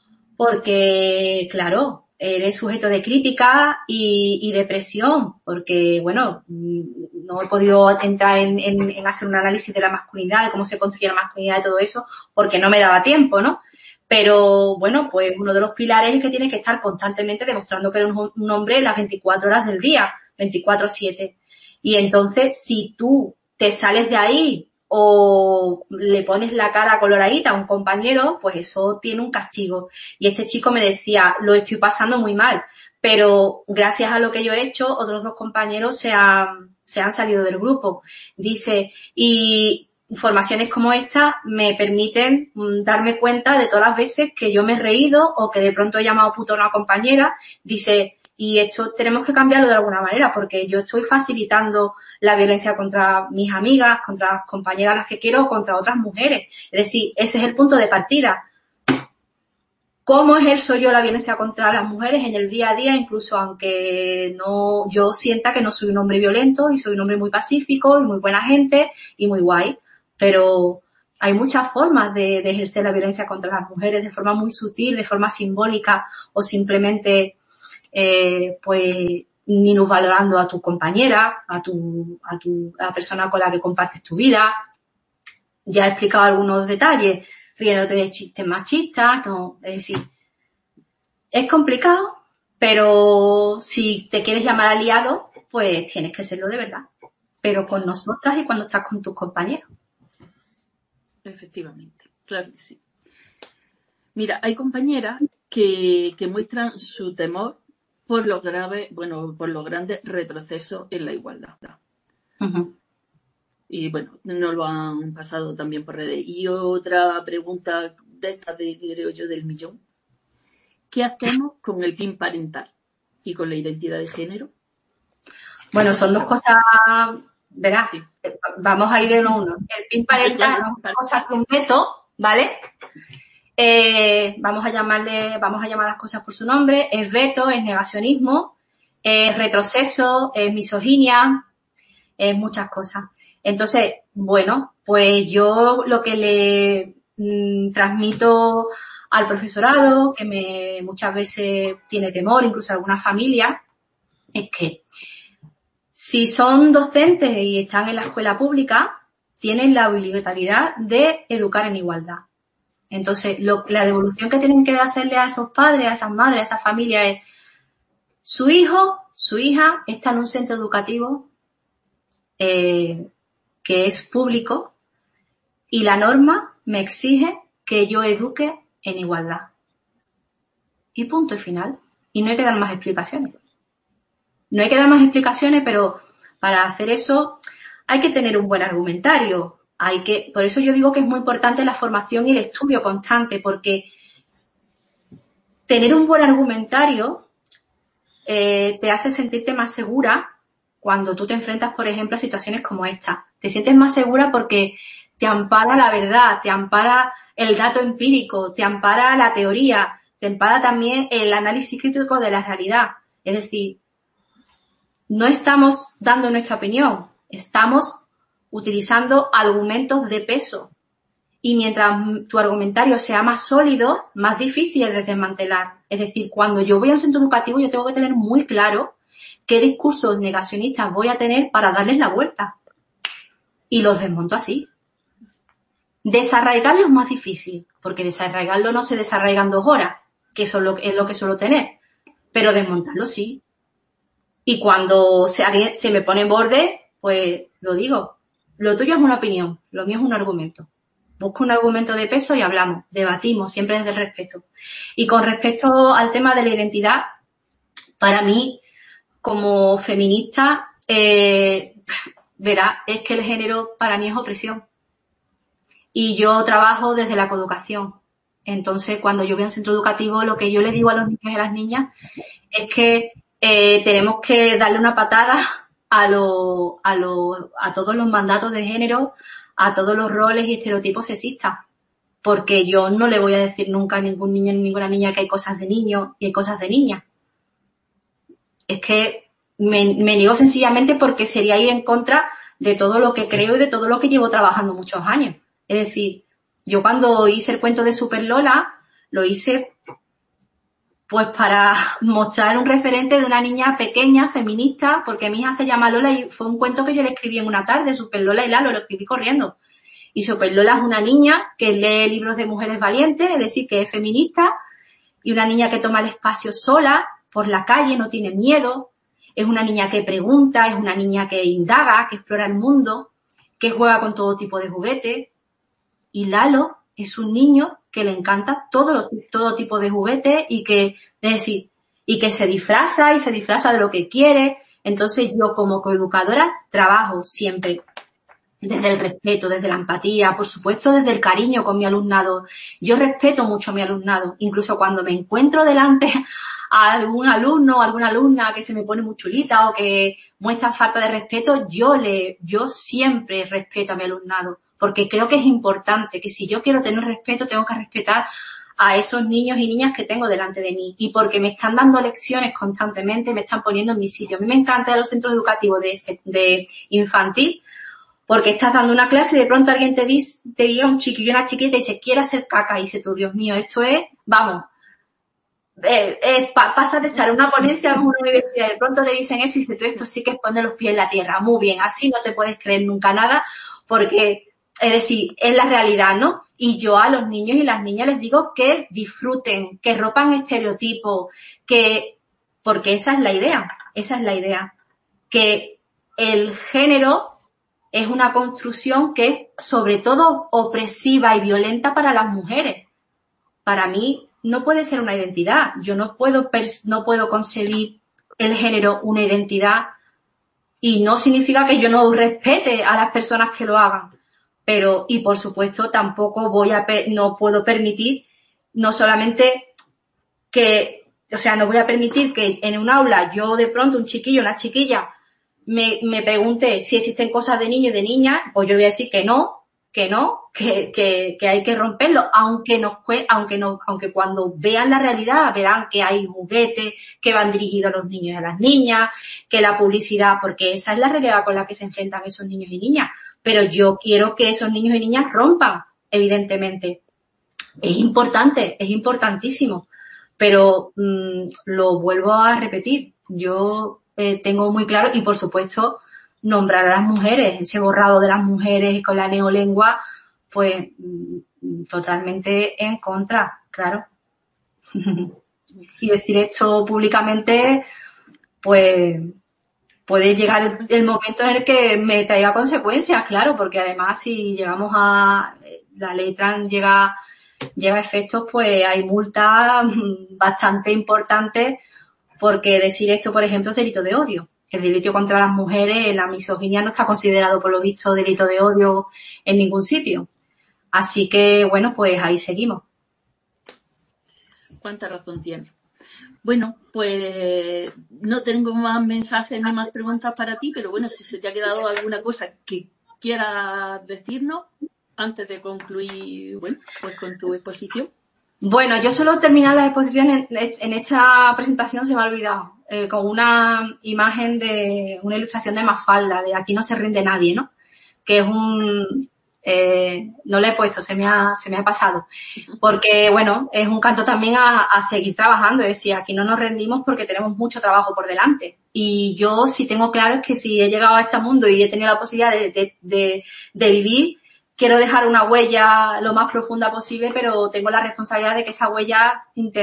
Speaker 2: porque, claro, eres sujeto de crítica y de presión, porque, bueno, no he podido entrar en hacer un análisis de la masculinidad, de cómo se construye la masculinidad y todo eso, porque no me daba tiempo, ¿no? Pero, bueno, pues uno de los pilares es que tienes que estar constantemente demostrando que eres un hombre las 24 horas del día, 24/7. Y entonces, si tú te sales de ahí o le pones la cara coloradita a un compañero, pues eso tiene un castigo. Y este chico me decía, lo estoy pasando muy mal, pero gracias a lo que yo he hecho, otros 2 compañeros se han salido del grupo. Dice, y informaciones como esta me permiten darme cuenta de todas las veces que yo me he reído o que de pronto he llamado puto a una compañera. Dice, y esto tenemos que cambiarlo de alguna manera, porque yo estoy facilitando la violencia contra mis amigas, contra las compañeras a las que quiero, contra otras mujeres. Es decir, ese es el punto de partida. ¿Cómo ejerzo yo la violencia contra las mujeres en el día a día, incluso aunque no yo sienta que no soy un hombre violento y soy un hombre muy pacífico y muy buena gente y muy guay? Pero hay muchas formas de ejercer la violencia contra las mujeres, de forma muy sutil, de forma simbólica, o simplemente pues minusvalorando a tu compañera, a la persona con la que compartes tu vida. Ya he explicado algunos detalles, riéndote de chistes machistas, no, es decir, es complicado, pero si te quieres llamar aliado, pues tienes que serlo de verdad, pero con nosotras y cuando estás con tus compañeros.
Speaker 3: Efectivamente, claro que sí. Mira, hay compañeras que muestran su temor por los grandes retrocesos en la igualdad.
Speaker 2: Uh-huh.
Speaker 3: Y bueno, nos lo han pasado también por redes. Y otra pregunta de esta, creo yo, del millón. ¿Qué hacemos con el PIN parental y con la identidad de género?
Speaker 2: Bueno, son 2 cosas, verás, vamos a ir de uno a uno. El PIN parental es una cosa que un veto, ¿vale? Vamos a llamar las cosas por su nombre. Es veto, es negacionismo, es retroceso, es misoginia, es muchas cosas. Entonces, bueno, pues yo lo que le transmito al profesorado, que muchas veces tiene temor, incluso alguna familia, es que si son docentes y están en la escuela pública, tienen la obligatoriedad de educar en igualdad. Entonces, la devolución que tienen que hacerle a esos padres, a esas madres, a esas familias es, su hijo, su hija está en un centro educativo que es público y la norma me exige que yo eduque en igualdad. Y punto y final. Y no hay que dar más explicaciones. No hay que dar más explicaciones, pero para hacer eso hay que tener un buen argumentario. Por eso yo digo que es muy importante la formación y el estudio constante, porque tener un buen argumentario te hace sentirte más segura cuando tú te enfrentas, por ejemplo, a situaciones como esta. Te sientes más segura porque te ampara la verdad, te ampara el dato empírico, te ampara la teoría, te ampara también el análisis crítico de la realidad. Es decir, no estamos dando nuestra opinión, estamos utilizando argumentos de peso. Y mientras tu argumentario sea más sólido, más difícil es de desmantelar. Es decir, cuando yo voy a un centro educativo, yo tengo que tener muy claro qué discursos negacionistas voy a tener para darles la vuelta. y los desmonto así. Desarraigarlo es más difícil, porque desarraigarlo no se desarraiga en 2 horas, que eso es lo que suelo tener, pero desmontarlo sí. Y cuando se me pone en borde, pues lo digo. Lo tuyo es una opinión, lo mío es un argumento. Busco un argumento de peso y hablamos, debatimos, siempre desde el respeto. Y con respecto al tema de la identidad, para mí, como feminista, verá, es que el género para mí es opresión. Y yo trabajo desde la coeducación. Entonces, cuando yo voy a un centro educativo, lo que yo le digo a los niños y a las niñas es que tenemos que darle una patada a todos los mandatos de género, a todos los roles y estereotipos sexistas. Porque yo no le voy a decir nunca a ningún niño ni ninguna niña que hay cosas de niño y hay cosas de niña. Es que me niego sencillamente porque sería ir en contra de todo lo que creo y de todo lo que llevo trabajando muchos años. Es decir, yo cuando hice el cuento de Super Lola, lo hice pues para mostrar un referente de una niña pequeña, feminista, porque mi hija se llama Lola y fue un cuento que yo le escribí en una tarde, Super Lola y Lalo, lo escribí corriendo. Y Super Lola es una niña que lee libros de mujeres valientes, es decir, que es feminista, y una niña que toma el espacio sola, por la calle, no tiene miedo, es una niña que pregunta, es una niña que indaga, que explora el mundo, que juega con todo tipo de juguetes. Y Lalo es un niño que le encanta todo tipo de juguetes y que, es decir, y que se disfraza de lo que quiere. Entonces yo como coeducadora trabajo siempre desde el respeto, desde la empatía, por supuesto desde el cariño con mi alumnado. Yo respeto mucho a mi alumnado, incluso cuando me encuentro delante a algún alumno o alguna alumna que se me pone muy chulita o que muestra falta de respeto, yo siempre respeto a mi alumnado, porque creo que es importante, que si yo quiero tener respeto, tengo que respetar a esos niños y niñas que tengo delante de mí, y porque me están dando lecciones constantemente, me están poniendo en mi sitio. A mí me encanta los centros educativos de infantil, porque estás dando una clase y de pronto alguien te diga un chiquillo, una chiquita y dice, quiere hacer caca, y dice tú, Dios mío, esto es, vamos, pasas de estar en una ponencia en una universidad, de pronto le dicen eso y dice tú, esto sí que es poner los pies en la tierra. Muy bien, así no te puedes creer nunca nada, porque, es decir, es la realidad, ¿no? Y yo a los niños y las niñas les digo que disfruten, que rompan estereotipos, porque esa es la idea, que el género es una construcción que es sobre todo opresiva y violenta para las mujeres. Para mí no puede ser una identidad. Yo no puedo concebir el género una identidad, y no significa que yo no respete a las personas que lo hagan. Pero, y por supuesto tampoco no puedo permitir, no solamente no voy a permitir que en un aula yo de pronto un chiquillo, una chiquilla me pregunte si existen cosas de niño y de niña, pues yo le voy a decir que hay que romperlo, aunque cuando vean la realidad verán que hay juguetes que van dirigidos a los niños y a las niñas, que la publicidad, porque esa es la realidad con la que se enfrentan esos niños y niñas. Pero yo quiero que esos niños y niñas rompan, evidentemente. Es importante, es importantísimo. Pero lo vuelvo a repetir. Yo tengo muy claro, y por supuesto, nombrar a las mujeres, ese borrado de las mujeres con la neolengua, pues totalmente en contra, claro. Y decir esto públicamente, pues puede llegar el momento en el que me traiga consecuencias, claro, porque además si llegamos a la ley trans llega a efectos, pues hay multas bastante importantes, porque decir esto, por ejemplo, es delito de odio. El delito contra las mujeres, la misoginia, no está considerado, por lo visto, delito de odio en ningún sitio. Así que, bueno, pues ahí seguimos.
Speaker 3: Cuánta razón tiene. Bueno, pues no tengo más mensajes ni más preguntas para ti, pero bueno, si se te ha quedado alguna cosa que quieras decirnos antes de concluir, bueno, pues con tu exposición.
Speaker 2: Bueno, yo solo terminar la exposición en esta presentación se me ha olvidado, con una imagen de una ilustración de Mafalda, de Aquí no se rinde nadie, ¿no? Que es no la he puesto, se me ha pasado. Porque, bueno, es un canto también a seguir trabajando, es decir, aquí no nos rendimos porque tenemos mucho trabajo por delante. Y yo sí tengo claro es que si he llegado a este mundo y he tenido la posibilidad de vivir, quiero dejar una huella lo más profunda posible, pero tengo la responsabilidad de que esa huella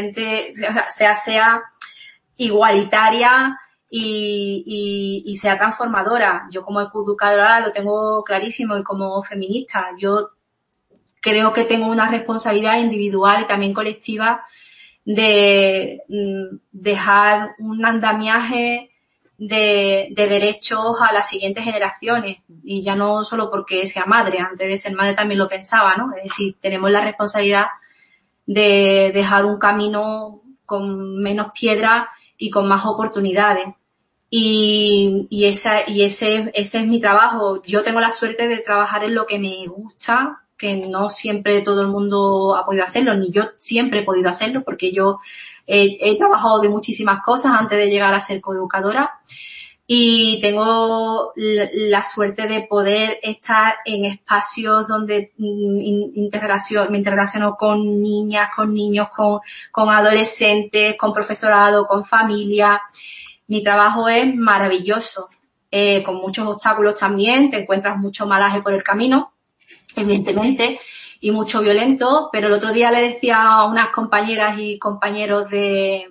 Speaker 2: sea igualitaria y sea transformadora. Yo como educadora lo tengo clarísimo y como feminista, yo creo que tengo una responsabilidad individual y también colectiva de dejar un andamiaje de derechos a las siguientes generaciones, y ya no solo porque sea madre, antes de ser madre también lo pensaba, ¿no? Es decir, tenemos la responsabilidad de dejar un camino con menos piedras y con más oportunidades. Y ese es mi trabajo. Yo tengo la suerte de trabajar en lo que me gusta, que no siempre todo el mundo ha podido hacerlo, ni yo siempre he podido hacerlo, porque yo he trabajado de muchísimas cosas antes de llegar a ser coeducadora, y tengo la suerte de poder estar en espacios donde me interrelaciono con niñas, con niños, con adolescentes, con profesorado, con familia. Mi trabajo es maravilloso, con muchos obstáculos también, te encuentras mucho malaje por el camino, evidentemente, y mucho violento, pero el otro día le decía a unas compañeras y compañeros de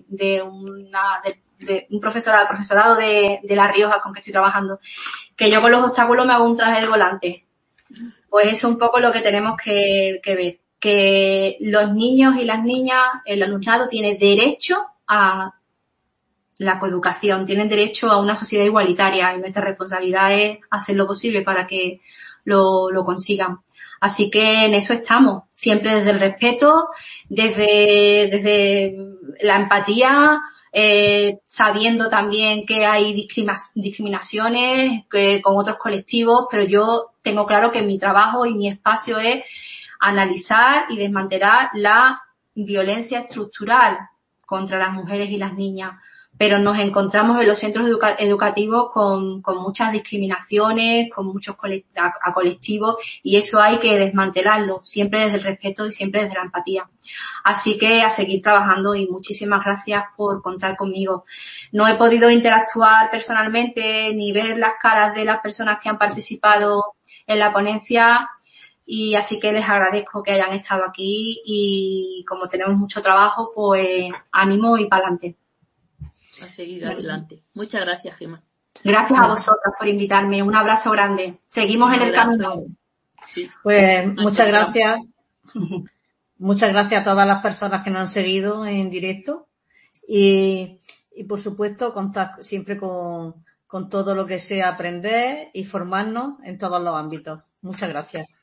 Speaker 2: un profesorado de La Rioja con que estoy trabajando, que yo con los obstáculos me hago un traje de volante. Pues eso es un poco lo que tenemos que ver, que los niños y las niñas, el alumnado tiene derecho a la coeducación, tienen derecho a una sociedad igualitaria, y nuestra responsabilidad es hacer lo posible para que lo consigan. Así que en eso estamos, siempre desde el respeto, desde la empatía, sabiendo también que hay discriminaciones con otros colectivos, pero yo tengo claro que mi trabajo y mi espacio es analizar y desmantelar la violencia estructural contra las mujeres y las niñas. Pero nos encontramos en los centros educativos con muchas discriminaciones, con muchos colectivos, y eso hay que desmantelarlo, siempre desde el respeto y siempre desde la empatía. Así que a seguir trabajando, y muchísimas gracias por contar conmigo. No he podido interactuar personalmente ni ver las caras de las personas que han participado en la ponencia, y así que les agradezco que hayan estado aquí, y como tenemos mucho trabajo, pues ánimo y pa'lante.
Speaker 3: A seguir adelante. Muchas gracias, Gemma.
Speaker 2: Gracias a vosotras por invitarme. Un abrazo grande. Seguimos en el camino.
Speaker 1: Sí. Pues muchas gracias. Muchas gracias a todas las personas que nos han seguido en directo. Y por supuesto, contar siempre con todo lo que sea aprender y formarnos en todos los ámbitos. Muchas gracias.